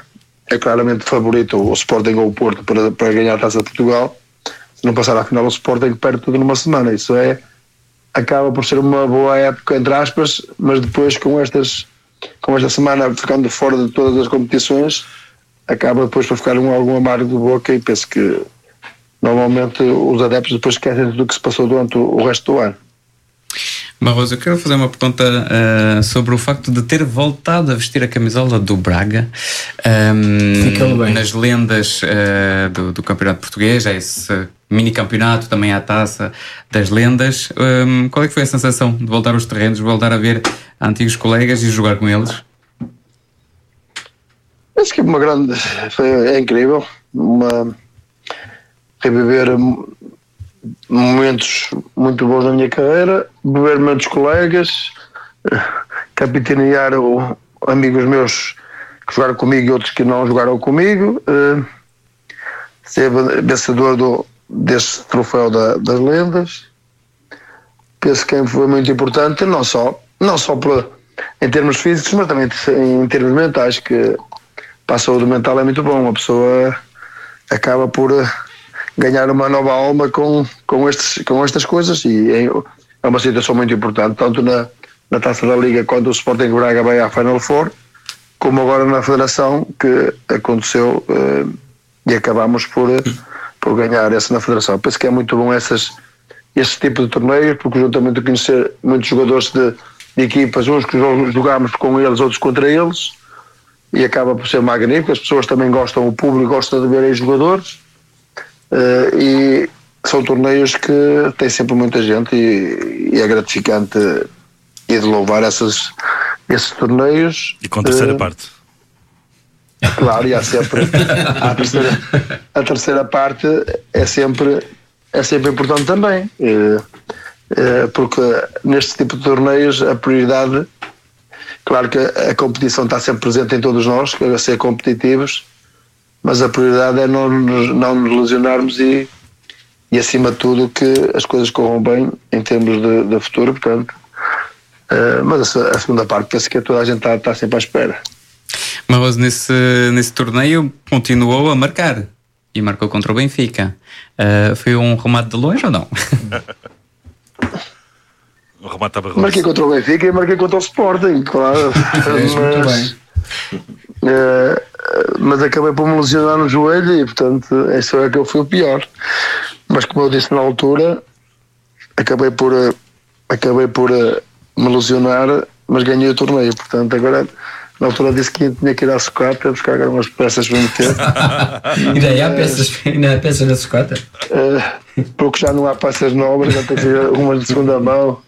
é claramente favorito o Sporting ou o Porto para ganhar a Taça de Portugal. Se não passar à final o Sporting perde tudo numa semana. Isso acaba por ser uma boa época, entre aspas, mas depois com esta semana ficando fora de todas as competições, acaba depois por ficar algum amargo de boca, e penso que normalmente os adeptos depois esquecem do que se passou durante o resto do ano. Barroso, eu quero fazer uma pergunta sobre o facto de ter voltado a vestir a camisola do Braga, nas lendas do Campeonato Português. É esse mini campeonato, também há a Taça das Lendas. Qual é que foi a sensação de voltar aos terrenos, voltar a ver antigos colegas e jogar com eles? Acho que é incrível reviver momentos muito bons na minha carreira, beber muitos colegas, capitanear amigos meus que jogaram comigo e outros que não jogaram comigo, ser vencedor deste troféu das lendas. Penso que foi muito importante, não só em termos físicos, mas também em termos mentais, que para a saúde mental é muito bom. Uma pessoa acaba por ganhar uma nova alma com estas coisas, e é uma situação muito importante, tanto na Taça da Liga, quando o Sporting Braga vai à Final Four, como agora na Federação, que aconteceu, e acabamos por ganhar essa na Federação. Penso que é muito bom esse tipo de torneios, porque juntamente conhecer muitos jogadores de equipas, uns que jogámos com eles, outros contra eles, e acaba por ser magnífico. As pessoas também gostam, o público gosta de ver aí jogadores. E são torneios que têm sempre muita gente, e é gratificante e de louvar esses torneios. E com a terceira parte. Claro, e há sempre a terceira parte é sempre importante também, porque neste tipo de torneios a prioridade, claro que a competição está sempre presente em todos nós, que é ser competitivos, mas a prioridade é não nos lesionarmos e acima de tudo que as coisas corram bem em termos de futuro, portanto. Mas a segunda parte penso que toda a gente está sempre à espera. Barroso, nesse torneio continuou a marcar e marcou contra o Benfica. Foi um remate de longe ou não? O remate estava marquei contra o Benfica e marquei contra o Sporting, claro. Muito bem. Mas acabei por me lesionar no joelho, e portanto isso é que eu fui o pior. Mas como eu disse na altura, acabei por me lesionar, mas ganhei o torneio. Portanto agora, na altura disse que tinha que ir à sucata buscar agora umas peças para meter. Ainda há peças na sucata? Porque já não há peças novas, já tem que ser umas de segunda mão.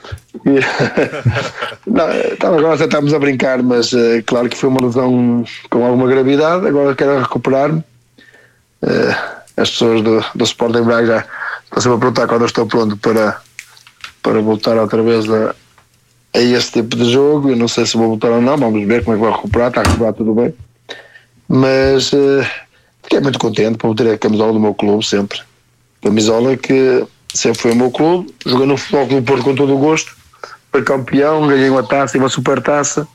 Agora até estamos a brincar, mas claro que foi uma lesão com alguma gravidade. Agora quero recuperar-me. As pessoas do Sporting Braga já estão sempre a perguntar quando eu estou pronto para voltar outra vez a esse tipo de jogo. Eu não sei se vou voltar ou não, vamos ver como é que vai recuperar. Está a recuperar tudo bem, mas fiquei muito contente por ter a camisola do meu clube sempre. Camisola que sempre foi o meu clube. Joguei no Futebol Clube Porto com todo o gosto, foi campeão, ganhei uma taça e uma super taça,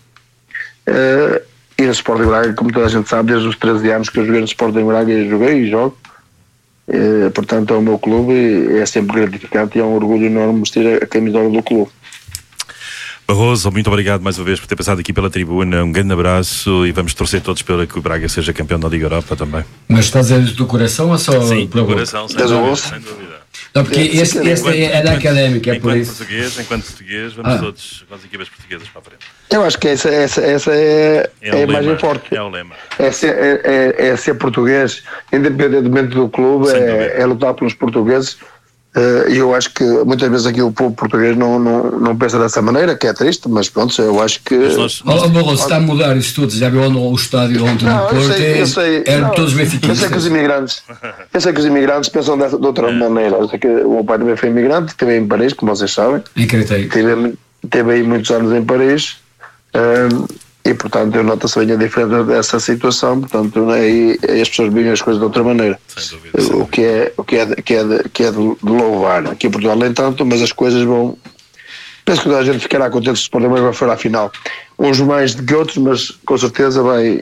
e no Sporting Braga, como toda a gente sabe, desde os 13 anos que eu joguei no Sporting Braga, eu joguei e jogo, portanto é o meu clube e é sempre gratificante, e é um orgulho enorme vestir a camisola do clube. Barroso, muito obrigado mais uma vez por ter passado aqui pela tribuna. Um grande abraço, e vamos torcer todos para que o Braga seja campeão da Liga Europa também. Mas estás a dizer do coração ou só sim, pelo coração? Sem dúvida. Não, porque este é da Académica, é por isso. Enquanto português, vamos todos com as equipas portuguesas para a frente. Eu acho que essa é a imagem forte. É o lema. É ser português, independentemente do clube, é lutar pelos portugueses. E eu acho que muitas vezes aqui o povo português não pensa dessa maneira, que é triste, mas pronto, eu acho que... Barroso, está a mudar isso tudo. Já viu o estádio ontem no Porto? Eram todos benfiquistas. Eu sei que os imigrantes pensam de outra maneira. Eu sei que o meu pai também foi imigrante, esteve em Paris, como vocês sabem. Esteve aí muitos anos em Paris, e portanto eu noto-se bem a diferença dessa situação. Portanto, aí as pessoas veem as coisas de outra maneira. Sem dúvida. O que é de louvar. Aqui em Portugal nem tanto, mas as coisas vão... Penso que toda a gente ficará contente se o Sporting vai for à final. Uns mais do que outros, mas com certeza vai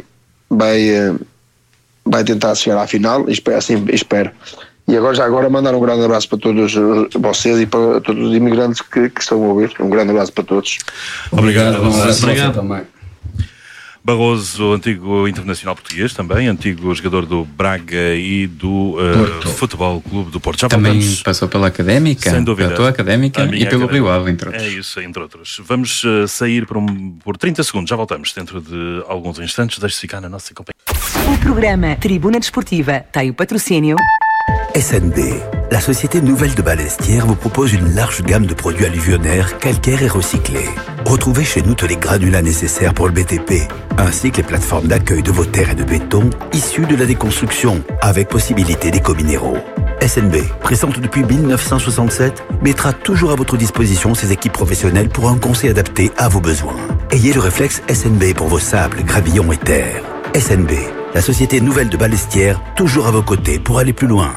vai tentar chegar à final, espero. E agora mandar um grande abraço para todos vocês e para todos os imigrantes que estão a ouvir. Um grande abraço para todos. Obrigado. Obrigado também. Barroso, antigo internacional português também, antigo jogador do Braga e do Futebol Clube do Porto. Já também voltamos. passou pela Académica, sem dúvida, pela tua Académica e pelo Rio Ave, entre outros. É isso, entre outros. Vamos sair por 30 segundos, já voltamos dentro de alguns instantes. Deixe-se ficar na nossa companhia. O programa Tribuna Desportiva tem o patrocínio SNB, la société nouvelle de Balestière vous propose une large gamme de produits alluvionnaires, calcaires et recyclés. Retrouvez chez nous tous les granulats nécessaires pour le BTP, ainsi que les plateformes d'accueil de vos terres et de béton issues de la déconstruction, avec possibilité d'éco-minéraux. SNB, présente depuis 1967, mettra toujours à votre disposition ses équipes professionnelles pour un conseil adapté à vos besoins. Ayez le réflexe SNB pour vos sables, gravillons et terres. SNB, la société nouvelle de Balestière, toujours à vos côtés pour aller plus loin.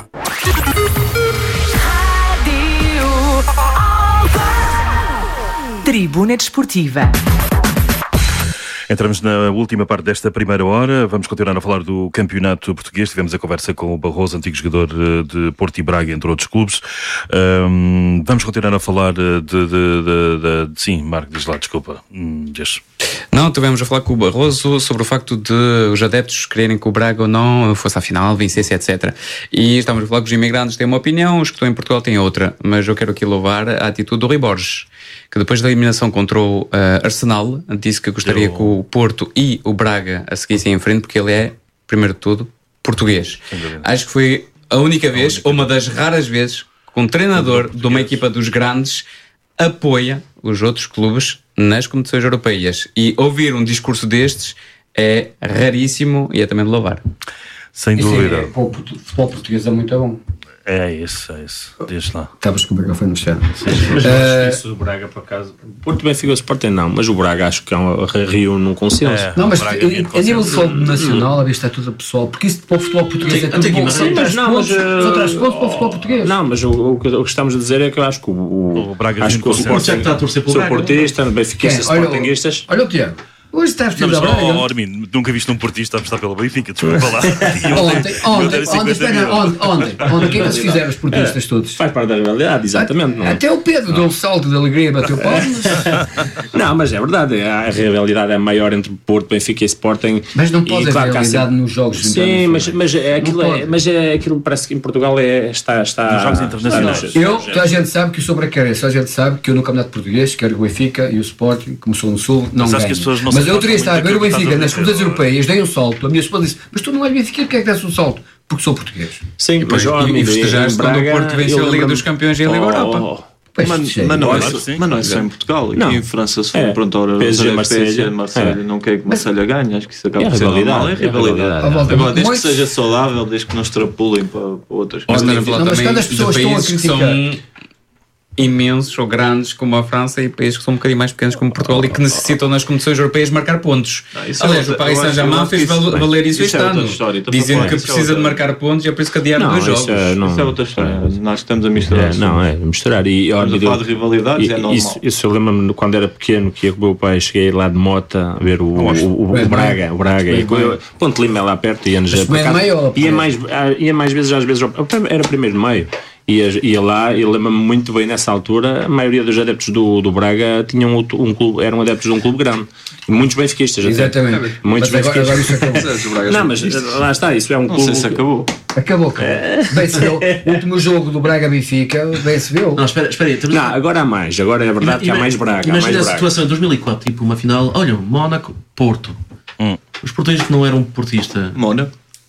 Tribuna Desportiva. Entramos na última parte desta primeira hora. Vamos continuar a falar do campeonato português. Tivemos a conversa com o Barroso, antigo jogador de Porto e Braga, entre outros clubes. Vamos continuar a falar Sim, Marco, diz lá, desculpa. Não, estivemos a falar com o Barroso sobre o facto de os adeptos quererem que o Braga ou não fosse à final, vencesse, etc. E estamos a falar que os imigrantes têm uma opinião, os que estão em Portugal têm outra. Mas eu quero aqui louvar a atitude do Rui Borges, que depois da eliminação contra o Arsenal, disse que gostaria que o Porto e o Braga a seguissem em frente, porque ele é, primeiro de tudo, português. Acho que foi a única vez, ou uma das raras vezes, que um treinador de uma equipa dos grandes apoia os outros clubes nas competições europeias. E ouvir um discurso destes é raríssimo e é também de louvar. Sem dúvida. O futebol português é muito bom. É isso. Diz lá. Estavas com o microfone no chão. Mas eu acho que isso do Braga, por acaso. Porto Benfica e o Sporting não, mas o Braga acho que reúne num consenso. Não, mas a nível de futebol nacional, a vista é tudo pessoal, porque isso para o futebol português é tudo bom. Só traz pontos para o futebol português. Não, mas o que estamos a dizer é que eu acho que o Braga acho que o Sporting está a torcer pelo Braga. Sou portista, benfiquistas, sportinguistas. Olha o Tiago. Hoje está vestido da Braga. Armin, nunca viste um portista a apostar pela Benfica, desculpa lá. Ontem, quem eles fizeram os portistas todos? Faz parte da rivalidade, exatamente. Até o Pedro deu um salto de alegria e bateu palmas. Não, mas é verdade, a rivalidade é maior entre Porto, Benfica e Sporting. Mas não pode haver rivalidade nos jogos internacionais. Mas aquilo parece que em Portugal está nos jogos internacionais. Toda a gente sabe que eu sou bracarense, toda a gente sabe que eu no Campeonato Português quero o Benfica e o Sporting, como sou no Sul, não ganho. Mas eu teria estado a ver o Benfica nas competições europeias, dei um salto. A minha esposa disse: mas tu não és Benfica, porque é que desse um salto? Porque sou português. Sim, e festejaste quando o Porto venceu a Liga dos Campeões e a Liga Europa. Mas não é só em Portugal. Aqui em França, se for pronto, a PSG, Marselha, não quer que Marselha ganhe. Acho que isso acaba por ser normal. É rivalidade. Agora, desde que seja saudável, desde que não extrapolem para outras coisas. Mas quando as pessoas estão a criticar imensos ou grandes como a França e países que são um bocadinho mais pequenos como Portugal e que necessitam nas competições europeias marcar pontos. Aliás, o Paris Saint-Germain fez valer isso este ano, dizendo que precisa de marcar pontos e é por isso que adiaram 2 jogos. Isso é outra história. Nós estamos a misturar. Não, é misturar. Estamos a falar de rivalidades, é normal. Isso eu lembro-me quando era pequeno que eu com o meu pai cheguei lá de Mota a ver o Braga e Ponte Lima é lá perto e ia mais vezes, às vezes era primeiro de maio. Ia lá, e lembro-me muito bem nessa altura, a maioria dos adeptos do Braga tinham um clube, eram adeptos de um clube grande. E muitos benfiquistas. Exatamente. Muitos benfiquistas. Não, mas lá está, isso é um clube. Não sei se acabou. Acabou. Bem se viu. O último jogo do Braga-Benfica, bem se viu. Não, espera aí. Não, agora há mais. Agora é verdade que há mais Braga. Imagina a situação em 2004, tipo uma final. Olha, Mónaco-Porto. Os portugueses que não eram portista. Mónaco.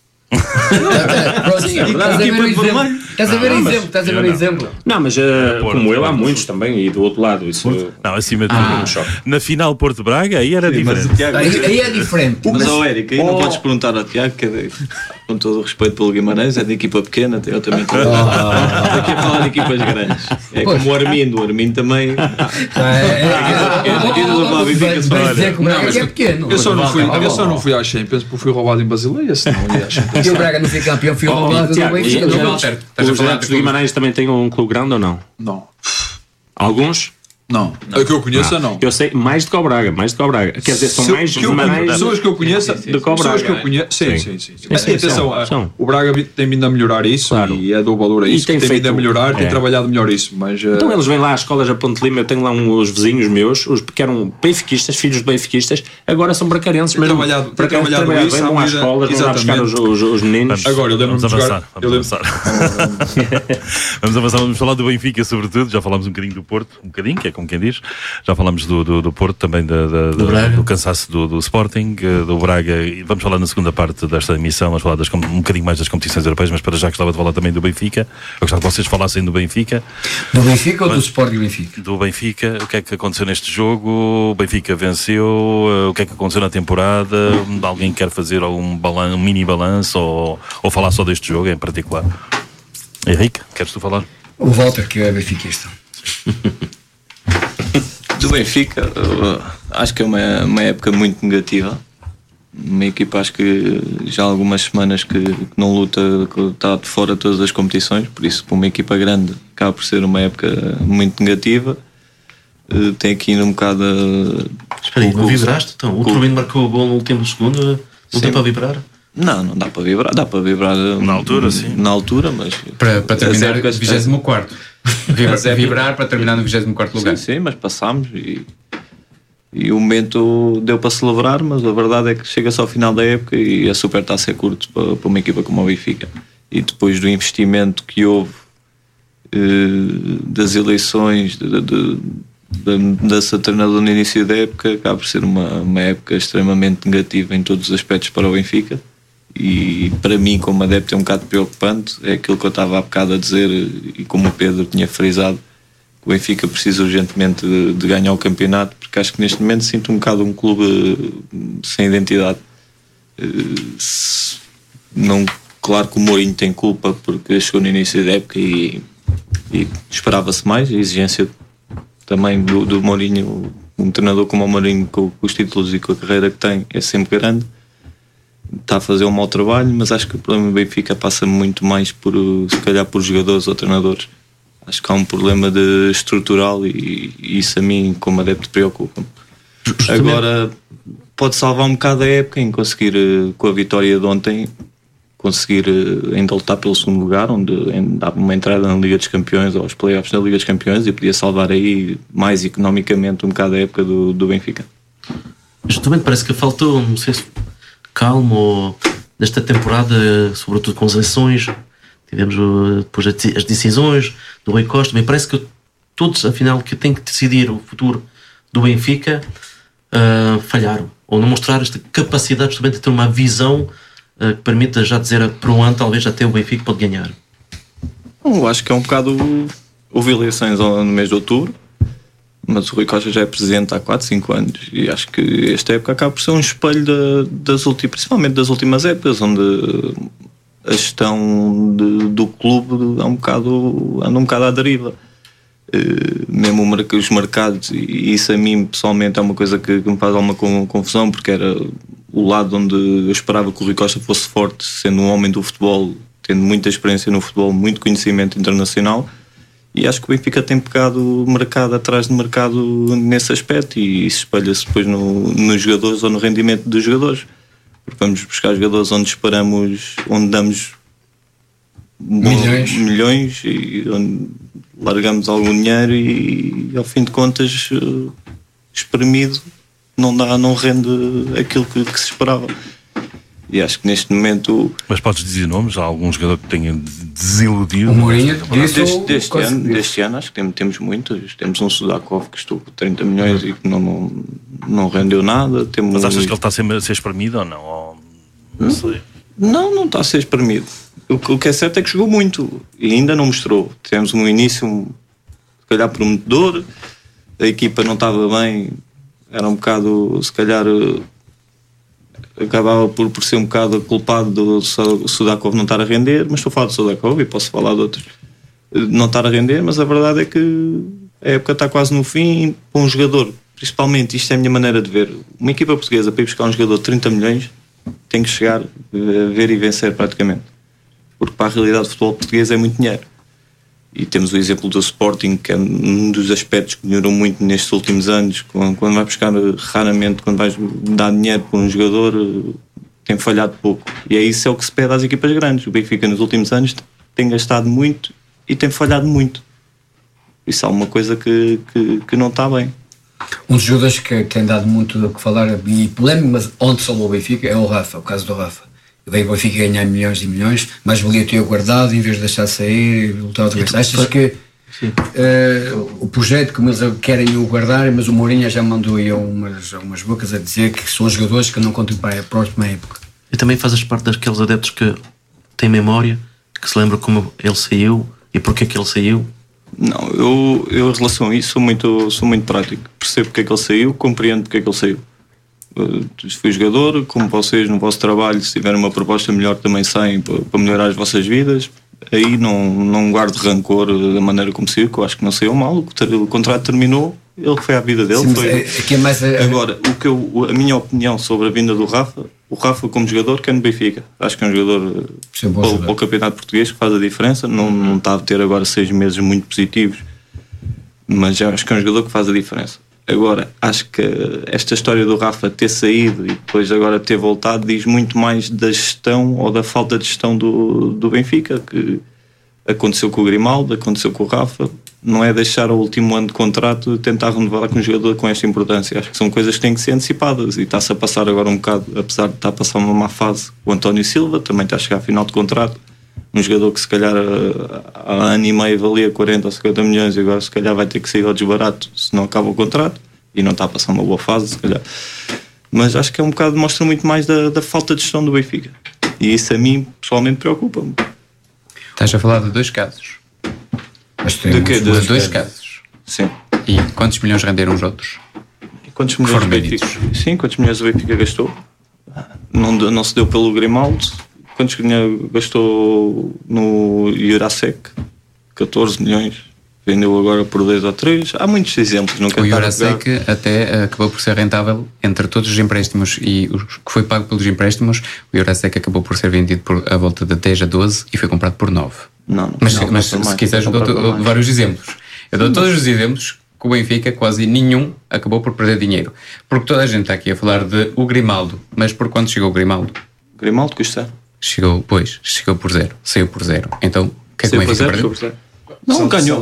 Estás a ver exemplo. Não, mas como ele há muitos também e do outro lado isso. Não, acima de tudo. Na final Porto-Braga aí era diferente. Aí é diferente. Mas ao Érico, aí não podes perguntar ao Tiago, que com todo o respeito pelo Guimarães, é de equipa pequena, eu também estou aqui a falar de equipas grandes. É como o Armindo também. Eu só não fui à Champions porque fui roubado em Basileia, senão ia à Champions. E o Braga não foi campeão, fui roubado do Benfica. Os adeptos do Guimarães também têm um clube grande ou não? Não. Alguns? Não. O que eu conheço, não. Eu sei mais do que o Braga, Quer dizer, são mais pessoas que eu conheço do que o Braga. Sim. Atenção, o Braga tem vindo a melhorar isso e é do valor a isso. Tem vindo a melhorar, tem trabalhado melhor isso. Mas, então eles vêm lá às escolas a Ponte Lima, eu tenho lá uns vizinhos meus, que eram benfiquistas, filhos de benfiquistas, agora são bracarenses mesmo. Tem trabalhado isso. Vão às escolas, vão lá buscar os meninos. Agora, eu lembro-me de jogar... Vamos avançar, vamos falar do Benfica sobretudo, já falámos um bocadinho do Porto, que é como quem diz, já falámos do Porto, também do cansaço do Sporting, do Braga, e vamos falar na segunda parte desta emissão, vamos falar um bocadinho mais das competições europeias, mas para já gostava de falar também do Benfica. Eu gostava que vocês falassem do Benfica. Do Benfica ou do Sporting Benfica? Do Benfica, o que é que aconteceu neste jogo? O Benfica venceu, o que é que aconteceu na temporada? Alguém quer fazer um mini balanço ou falar só deste jogo em particular? Henrique, queres tu falar? O Walter, que é benfiquista. Do Benfica, acho que é uma época muito negativa. Uma equipa, acho que já há algumas semanas que não luta, que está de fora de todas as competições, por isso, para uma equipa grande, acaba por ser uma época muito negativa. Tem aqui ainda um bocado. Espera aí, não vibraste? Então, o Turbino marcou o gol no último segundo, não tem para vibrar? Não dá para vibrar, dá para vibrar na altura, sim. Na altura, mas para terminar no 24º. Vibrar para terminar no 24º lugar. Sim, mas passámos e o momento deu para celebrar, mas a verdade é que chega-se ao final da época e a Supertaça é curto para uma equipa como a Benfica. E depois do investimento que houve das eleições dessa treinadora no início da época, acaba por ser uma época extremamente negativa em todos os aspectos para o Benfica. E para mim, como adepto, é um bocado preocupante. É aquilo que eu estava há bocado a dizer, e como o Pedro tinha frisado, que o Benfica precisa urgentemente de ganhar o campeonato, porque acho que neste momento sinto um bocado um clube sem identidade. Não, claro que o Mourinho tem culpa, porque chegou no início da época e esperava-se mais. A exigência também do Mourinho, um treinador como o Mourinho, com os títulos e com a carreira que tem, é sempre grande. Está a fazer um mau trabalho, mas acho que o problema do Benfica passa muito mais se calhar por jogadores ou treinadores. Acho que há um problema estrutural e isso a mim, como adepto, preocupa-me. Agora, pode salvar um bocado a época em conseguir, com a vitória de ontem, conseguir ainda lutar pelo segundo lugar, onde dava uma entrada na Liga dos Campeões ou aos playoffs da Liga dos Campeões, e podia salvar aí mais economicamente um bocado a época do Benfica. Justamente parece que faltou, não sei se calmo nesta temporada, sobretudo com as eleições. Tivemos depois as decisões do Rui Costa. Bem, parece que todos, afinal, que têm que decidir o futuro do Benfica falharam, ou não mostraram esta capacidade justamente de ter uma visão que permita já dizer para um ano talvez até o Benfica pode ganhar. Eu acho que é um bocado. Houve eleições no mês de outubro, mas o Rui Costa já é presidente há 4, 5 anos e acho que esta época acaba por ser um espelho principalmente das últimas épocas, onde a gestão do clube anda um bocado à deriva. Mesmo os mercados, e isso a mim pessoalmente é uma coisa que me faz alguma confusão, porque era o lado onde eu esperava que o Rui Costa fosse forte, sendo um homem do futebol, tendo muita experiência no futebol, muito conhecimento internacional. E acho que o Benfica tem pegado mercado atrás de mercado nesse aspecto, e isso espelha-se depois nos jogadores ou no rendimento dos jogadores. Porque vamos buscar jogadores onde damos milhões e onde largamos algum dinheiro e ao fim de contas espremido não rende aquilo que se esperava. E acho que neste momento... Mas podes dizer nomes? Há algum jogador que tenha desiludido? O Mourinho deste ano acho que temos muitos. Temos um Sudakov que estou com 30 milhões e que não rendeu nada. Mas achas que ele está a ser espremido ou não? Não sei. Não está a ser espremido. O que é certo é que jogou muito e ainda não mostrou. Tivemos um início se calhar prometedor, a equipa não estava bem, era um bocado, se calhar acabava por ser um bocado culpado do Sudakov não estar a render, mas estou a falar do Sudakov e posso falar de outros, não estar a render, mas a verdade é que a época está quase no fim. Para um jogador, principalmente, isto é a minha maneira de ver, uma equipa portuguesa para ir buscar um jogador de 30 milhões tem que chegar a ver e vencer praticamente, porque para a realidade do futebol português é muito dinheiro. E temos o exemplo do Sporting, que é um dos aspectos que melhorou muito nestes últimos anos. Quando vai buscar, raramente, quando vais dar dinheiro por um jogador, tem falhado pouco. E isso é o que se pede às equipas grandes. O Benfica nos últimos anos tem gastado muito e tem falhado muito. Isso é uma coisa que não está bem. Um dos jogadores que tem dado muito do que falar e polémico, mas onde salvou o Benfica é o Rafa, o caso do Rafa. Veio o Benfica ganhar milhões e milhões, mas valia ter guardado em vez de deixar sair e voltar outra vez. Achas que o projeto, como eles querem o guardar, mas o Mourinho já mandou aí umas bocas a dizer que são jogadores que não contam para a próxima época? E também fazes parte daqueles adeptos que têm memória, que se lembram como ele saiu e porque é que ele saiu? Não, eu em relação a isso sou muito prático. Percebo porque é que ele saiu, compreendo porque é que ele saiu. Fui jogador, como vocês no vosso trabalho, se tiverem uma proposta melhor também saem para melhorar as vossas vidas. Aí não guardo rancor da maneira como saiu, que eu acho que não saiu mal. O contrato terminou, ele foi à vida dele. Sim, Agora, a minha opinião sobre a vinda do Rafa, o Rafa como jogador que é no Benfica, acho que é um jogador para o campeonato português que faz a diferença. Não está a ter agora 6 meses muito positivos, mas acho que é um jogador que faz a diferença. Agora, acho que esta história do Rafa ter saído e depois agora ter voltado diz muito mais da gestão ou da falta de gestão do Benfica, que aconteceu com o Grimaldo, aconteceu com o Rafa. Não é deixar o último ano de contrato e tentar renovar com um jogador com esta importância. Acho que são coisas que têm que ser antecipadas e está-se a passar agora um bocado, apesar de estar a passar uma má fase. O António Silva também está a chegar à final de contrato, um jogador que se calhar há ano e meio valia 40 ou 50 milhões e agora se calhar vai ter que sair ao desbarato se não acaba o contrato e não está a passar uma boa fase, se calhar. Mas acho que é um bocado, mostra muito mais da falta de gestão do Benfica e isso a mim pessoalmente preocupa-me. Estás a falar de 2 casos. De 2 casos. Sim. E quantos milhões renderam os outros? E quantos milhões foram Benfica? Sim, quantos milhões o Benfica gastou? Não se deu pelo Grimaldo. Quantos gastou no Jurasek? 14 milhões. Vendeu agora por 2 ou 3. Há muitos exemplos. O Jurasek até acabou por ser rentável entre todos os empréstimos e os que foi pago pelos empréstimos. O Jurasek acabou por ser vendido por a volta de 10 a 12 e foi comprado por 9. Mas se quiseres, eu dou vários exemplos. Eu dou todos os exemplos que o Benfica quase nenhum acabou por perder dinheiro. Porque toda a gente está aqui a falar de o Grimaldo. Mas por quanto chegou o Grimaldo? Grimaldo custa? Chegou por 0. Saiu por 0. Então, o que é que o Benfica perdeu? Não, ganhou.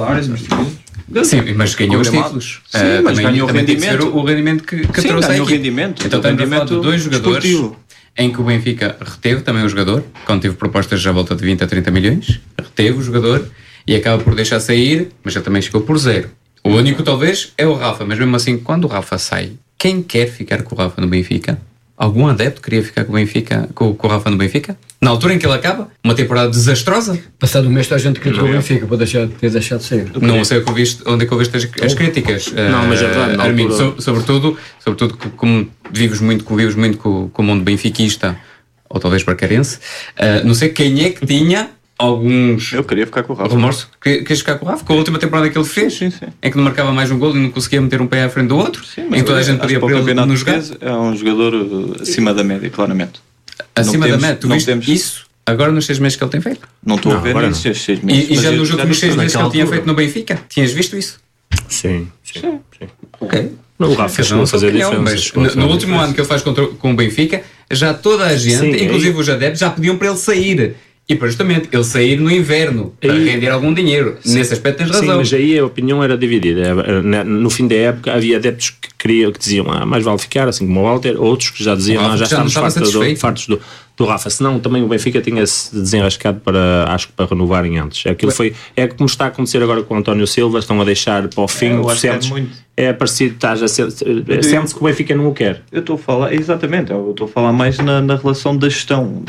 Sim, mas ganhou os títulos. Sim, mas ganhou o rendimento. O rendimento que trouxe ganhou aqui. Rendimento. Então estamos a falar de 2 jogadores esportivo, em que o Benfica reteve também o jogador, quando teve propostas já à volta de 20 a 30 milhões, reteve o jogador e acaba por deixar sair, mas ele também chegou por 0. O único talvez é o Rafa, mas mesmo assim, quando o Rafa sai, quem quer ficar com o Rafa no Benfica? Algum adepto queria ficar com o Benfica, com o Rafa no Benfica? Na altura em que ele acaba, uma temporada desastrosa. Passado um mês toda a gente criticou o Benfica por ter deixado de sair. Não sei onde é que ouviste as críticas. Não, mas é verdade. Armindo, sobretudo como vives muito com o mundo benfiquista, ou talvez barcarense, não sei quem é que tinha alguns... Eu queria ficar com o Rafa. Remorso. Querias ficar com o Rafa? Com a última temporada que ele fez? Sim. Em que não marcava mais um gol e não conseguia meter um pé à frente do outro? Sim, mas em que toda a gente podia para ele no jogar? É um jogador acima da média, claramente. Acima da média? Tu viste isso agora nos 6 meses que ele tem feito? Não estou a ver nesses 6 meses. E já no jogo nos 6 meses que ele tinha feito no Benfica? Tinhas visto isso? Sim. Ok. O Rafa não fazer diferença. Mas no último ano que ele faz com o Benfica, já toda a gente, inclusive os adeptos, já pediam para ele sair. E para justamente ele sair no inverno para render algum dinheiro. Sim. Nesse aspecto tens razão. Sim, mas aí a opinião era dividida. No fim da época havia adeptos que diziam mais vale ficar, assim como o Walter, outros que já diziam já estamos fartos do Rafa. Senão também o Benfica tinha-se desenrascado para renovarem antes. Aquilo como está a acontecer agora com o António Silva, estão a deixar para o fim. É parecido, sente-se que o Benfica não o quer. Eu estou a falar, exatamente, eu estou a falar mais na relação da gestão.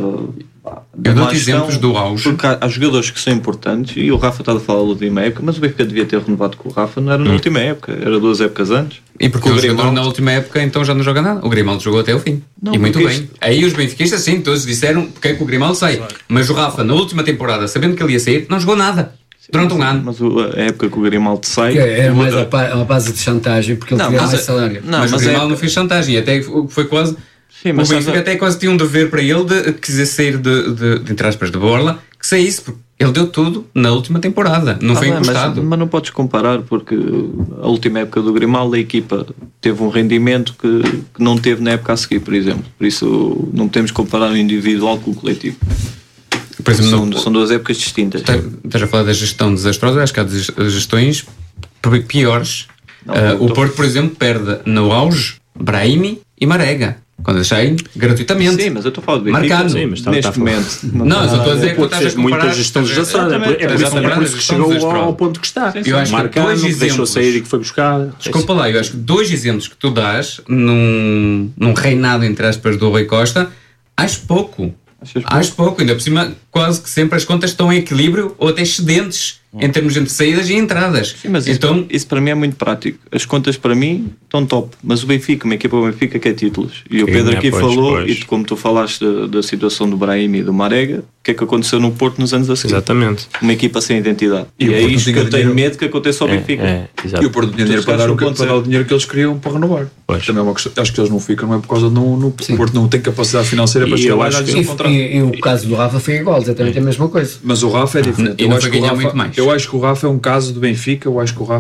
Eu dou-te exemplos do auge. Porque há jogadores que são importantes e o Rafa está a falar da última época, mas o Benfica devia ter renovado com o Rafa, não era na última época, era 2 épocas antes. E porque o jogador na última época então já não joga nada. O Grimaldo jogou até o fim. E muito bem. Aí os benfiquistas sim, todos disseram porque é que o Grimaldo sai. Mas o Rafa na última temporada, sabendo que ele ia sair, não jogou nada. Durante um ano. Mas a época que o Grimaldo sai... É mais a base de chantagem, porque ele tinha mais salário. Mas o Grimaldo não fez chantagem, até foi quase... Sim, mas o Benfica até quase tinha um dever para ele de quiser sair de entre aspas, de borla, que que saísse, porque ele deu tudo na última temporada, não foi encostado. Mas não podes comparar, porque a última época do Grimaldo a equipa teve um rendimento que não teve na época a seguir, por exemplo. Por isso não podemos comparar o individual com o coletivo. Por exemplo, são duas épocas distintas. Estás a falar da gestão desastrosa, acho que há gestões piores. O Porto, por exemplo, perde no auge Brahimi e Marega, quando deixaram gratuitamente. Sim, mas eu estou a falar de Benfica, marcado. Sim, mas neste momento. Não, eu estou a dizer que estás a comparar muita gestão desastrada. É por isso que chegou ao ponto que está. Eu acho que dois exemplos, deixou sair e que foi buscar. Desculpa lá, eu acho que 2 exemplos que tu dás num reinado, entre aspas, do Rui Costa, acho pouco. Acho pouco, ainda por cima quase que sempre as contas estão em equilíbrio ou até excedentes em termos de saídas e entradas. Sim, mas isso para mim é muito prático. As contas para mim estão top, mas o Benfica, uma equipa do Benfica quer títulos. E o Pedro aqui falou, e como tu falaste da situação do Brahimi e do Marega, o que é que aconteceu no Porto nos anos a seguir? Exatamente. Uma equipa sem identidade. E é isto que eu tenho medo que aconteça ao Benfica. E o Porto tinha dinheiro para dar o dinheiro que eles queriam para renovar. Também é uma questão, acho que eles não ficam, não é por causa do Porto não tem capacidade financeira para chegar lá e contrato. E o caso do Rafa foi igual, exatamente a mesma coisa. Mas o Rafa é diferente. Eu acho que muito mais. Eu acho que o Rafa é um caso do Benfica,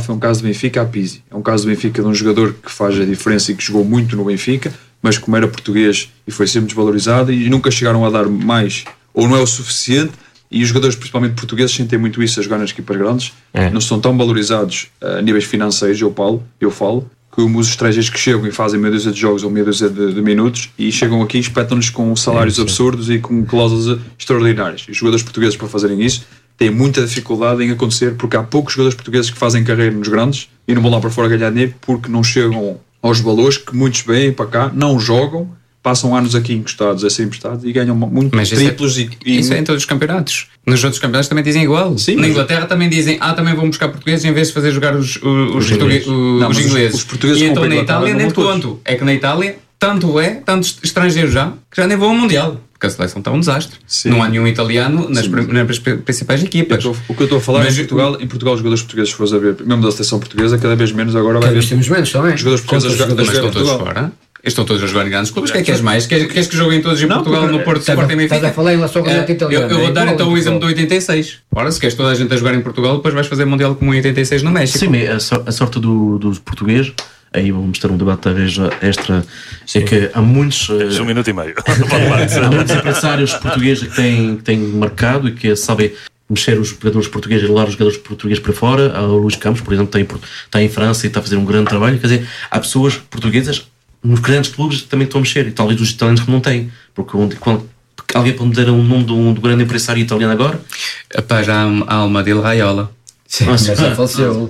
a Pizzi. É um caso do Benfica de um jogador que faz a diferença e que jogou muito no Benfica, mas como era português e foi sempre desvalorizado e nunca chegaram a dar mais, ou não é o suficiente, e os jogadores, principalmente portugueses, sentem muito isso a jogar nas equipas grandes, não são tão valorizados a níveis financeiros, eu falo, como os estrangeiros que chegam e fazem meia dúzia de jogos ou meia dúzia de minutos e chegam aqui e espetam-nos com salários absurdos e com cláusulas extraordinárias. E os jogadores portugueses, para fazerem isso, têm muita dificuldade em acontecer, porque há poucos jogadores portugueses que fazem carreira nos grandes e não vão lá para fora ganhar dinheiro porque não chegam aos valores que muitos vêm para cá, não jogam, passam anos aqui encostados a ser emprestados e ganham muitos triplos. Isso é em todos os campeonatos. Nos outros campeonatos também dizem igual. Sim, na Inglaterra também dizem, também vão buscar portugueses em vez de fazer jogar os ingleses. Os portugueses, e então na Itália nem te conto. É que na Itália tantos estrangeiros já, que já nem vão ao Mundial. Porque a seleção está um desastre. Sim. Não há nenhum italiano nas principais equipas. O que eu estou a falar em Portugal os jogadores portugueses, se fores a ver, mesmo da seleção portuguesa, cada vez menos agora vai ver. Temos menos também. Os jogadores portugueses estão todos fora. Estão todos a jogar em grandes clubes. O que é que queres mais? Queres que joguem todos em Portugal, no Porto, Sporting e Benfica? Estás a falar em relação ao campeonato italiano. Eu vou dar então o exemplo do 86. Ora, se queres toda a gente a jogar em Portugal, depois vais fazer Mundial como em 86 no México. Sim, a sorte dos portugueses, aí vamos ter um debate talvez extra, é que há muitos... 1 minuto e meio. Há muitos empresários portugueses que têm mercado e que sabem mexer os jogadores portugueses e levar os jogadores portugueses para fora. O Luís Campos, por exemplo, está em França e está a fazer um grande trabalho. Quer dizer, há pessoas portuguesas nos grandes clubes que também estão a mexer, e talvez os italianos que não têm, porque alguém pode me dar um nome do grande empresário italiano agora? Já há Alma dele Raiola. Sim, já faleceu.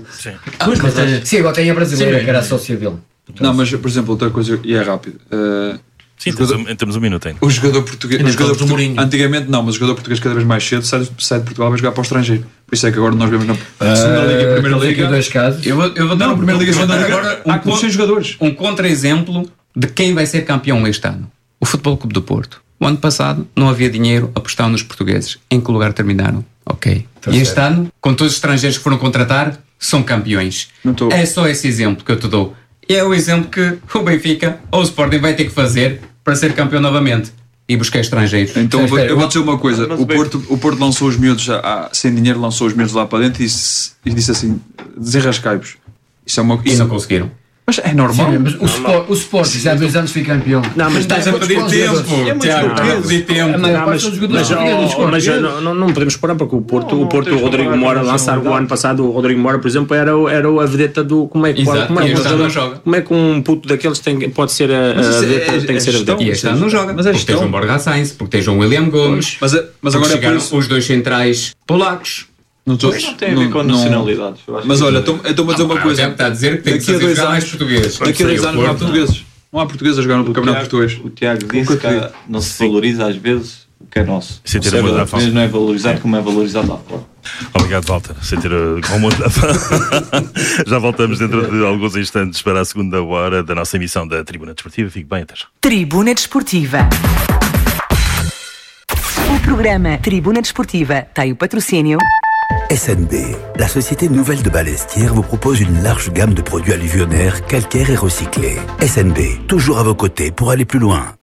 Sim, agora tem a brasileira, que era a sócia dele. Não, mas por exemplo, outra coisa, e é rápido. Sim, temos um minuto ainda. O jogador português, antigamente não, mas o jogador português cada vez mais cedo sai de Portugal vai jogar para o estrangeiro. Por isso é que agora nós vemos na segunda liga e primeira liga. Dois casos. Eu vou dar na primeira liga e segunda liga agora há clubes sem jogadores. Um contra-exemplo de quem vai ser campeão este ano. O Futebol Clube do Porto. O ano passado não havia dinheiro, apostavam nos portugueses. Em que lugar terminaram? Ok. E este ano, com todos os estrangeiros que foram contratar, são campeões. É só esse exemplo que eu te dou. E é o exemplo que o Benfica ou o Sporting vai ter que fazer para ser campeão novamente e buscar estrangeiros. Então eu vou dizer uma coisa, o Porto lançou os miúdos sem dinheiro, lançou os miúdos lá para dentro e disse assim, desenrascai-vos. E não conseguiram. Mas é normal. Sim, mas o Sporting já há 2 anos foi campeão. Não, mas estás a pedir tempo. Tiago, estás a pedir tempo. Mas não podemos parar, porque o Porto, o Rodrigo Mora, lançaram o ano passado, o Rodrigo Mora, por exemplo, era a vedeta do... Como é que um puto daqueles pode ser a vedeta? Tem que ser a vedeta. E este ano não joga. Porque tem João Borja Sainz, porque tem João William Gomes. Mas agora chegaram os 2 centrais polacos. Não tem a ver com nacionalidades. Mas olha, estou a dizer uma coisa. Está a dizer que tem que ser jogar mais português. Daqui a 2 anos não há portugueses. Não há portugueses a jogar no campeonato português. O Tiago disse que não se valoriza às vezes o que é nosso. Sem ter amor da fama. Não é valorizado como é valorizado lá fora. Obrigado, Walter. Sem ter amor da fama. Já voltamos dentro de alguns instantes para a segunda hora da nossa emissão da Tribuna Desportiva. Fique bem, até já. Tribuna Desportiva. O programa Tribuna Desportiva tem o patrocínio SNB, la société nouvelle de Balestière, vous propose une large gamme de produits alluvionnaires, calcaires et recyclés. SNB, toujours à vos côtés pour aller plus loin.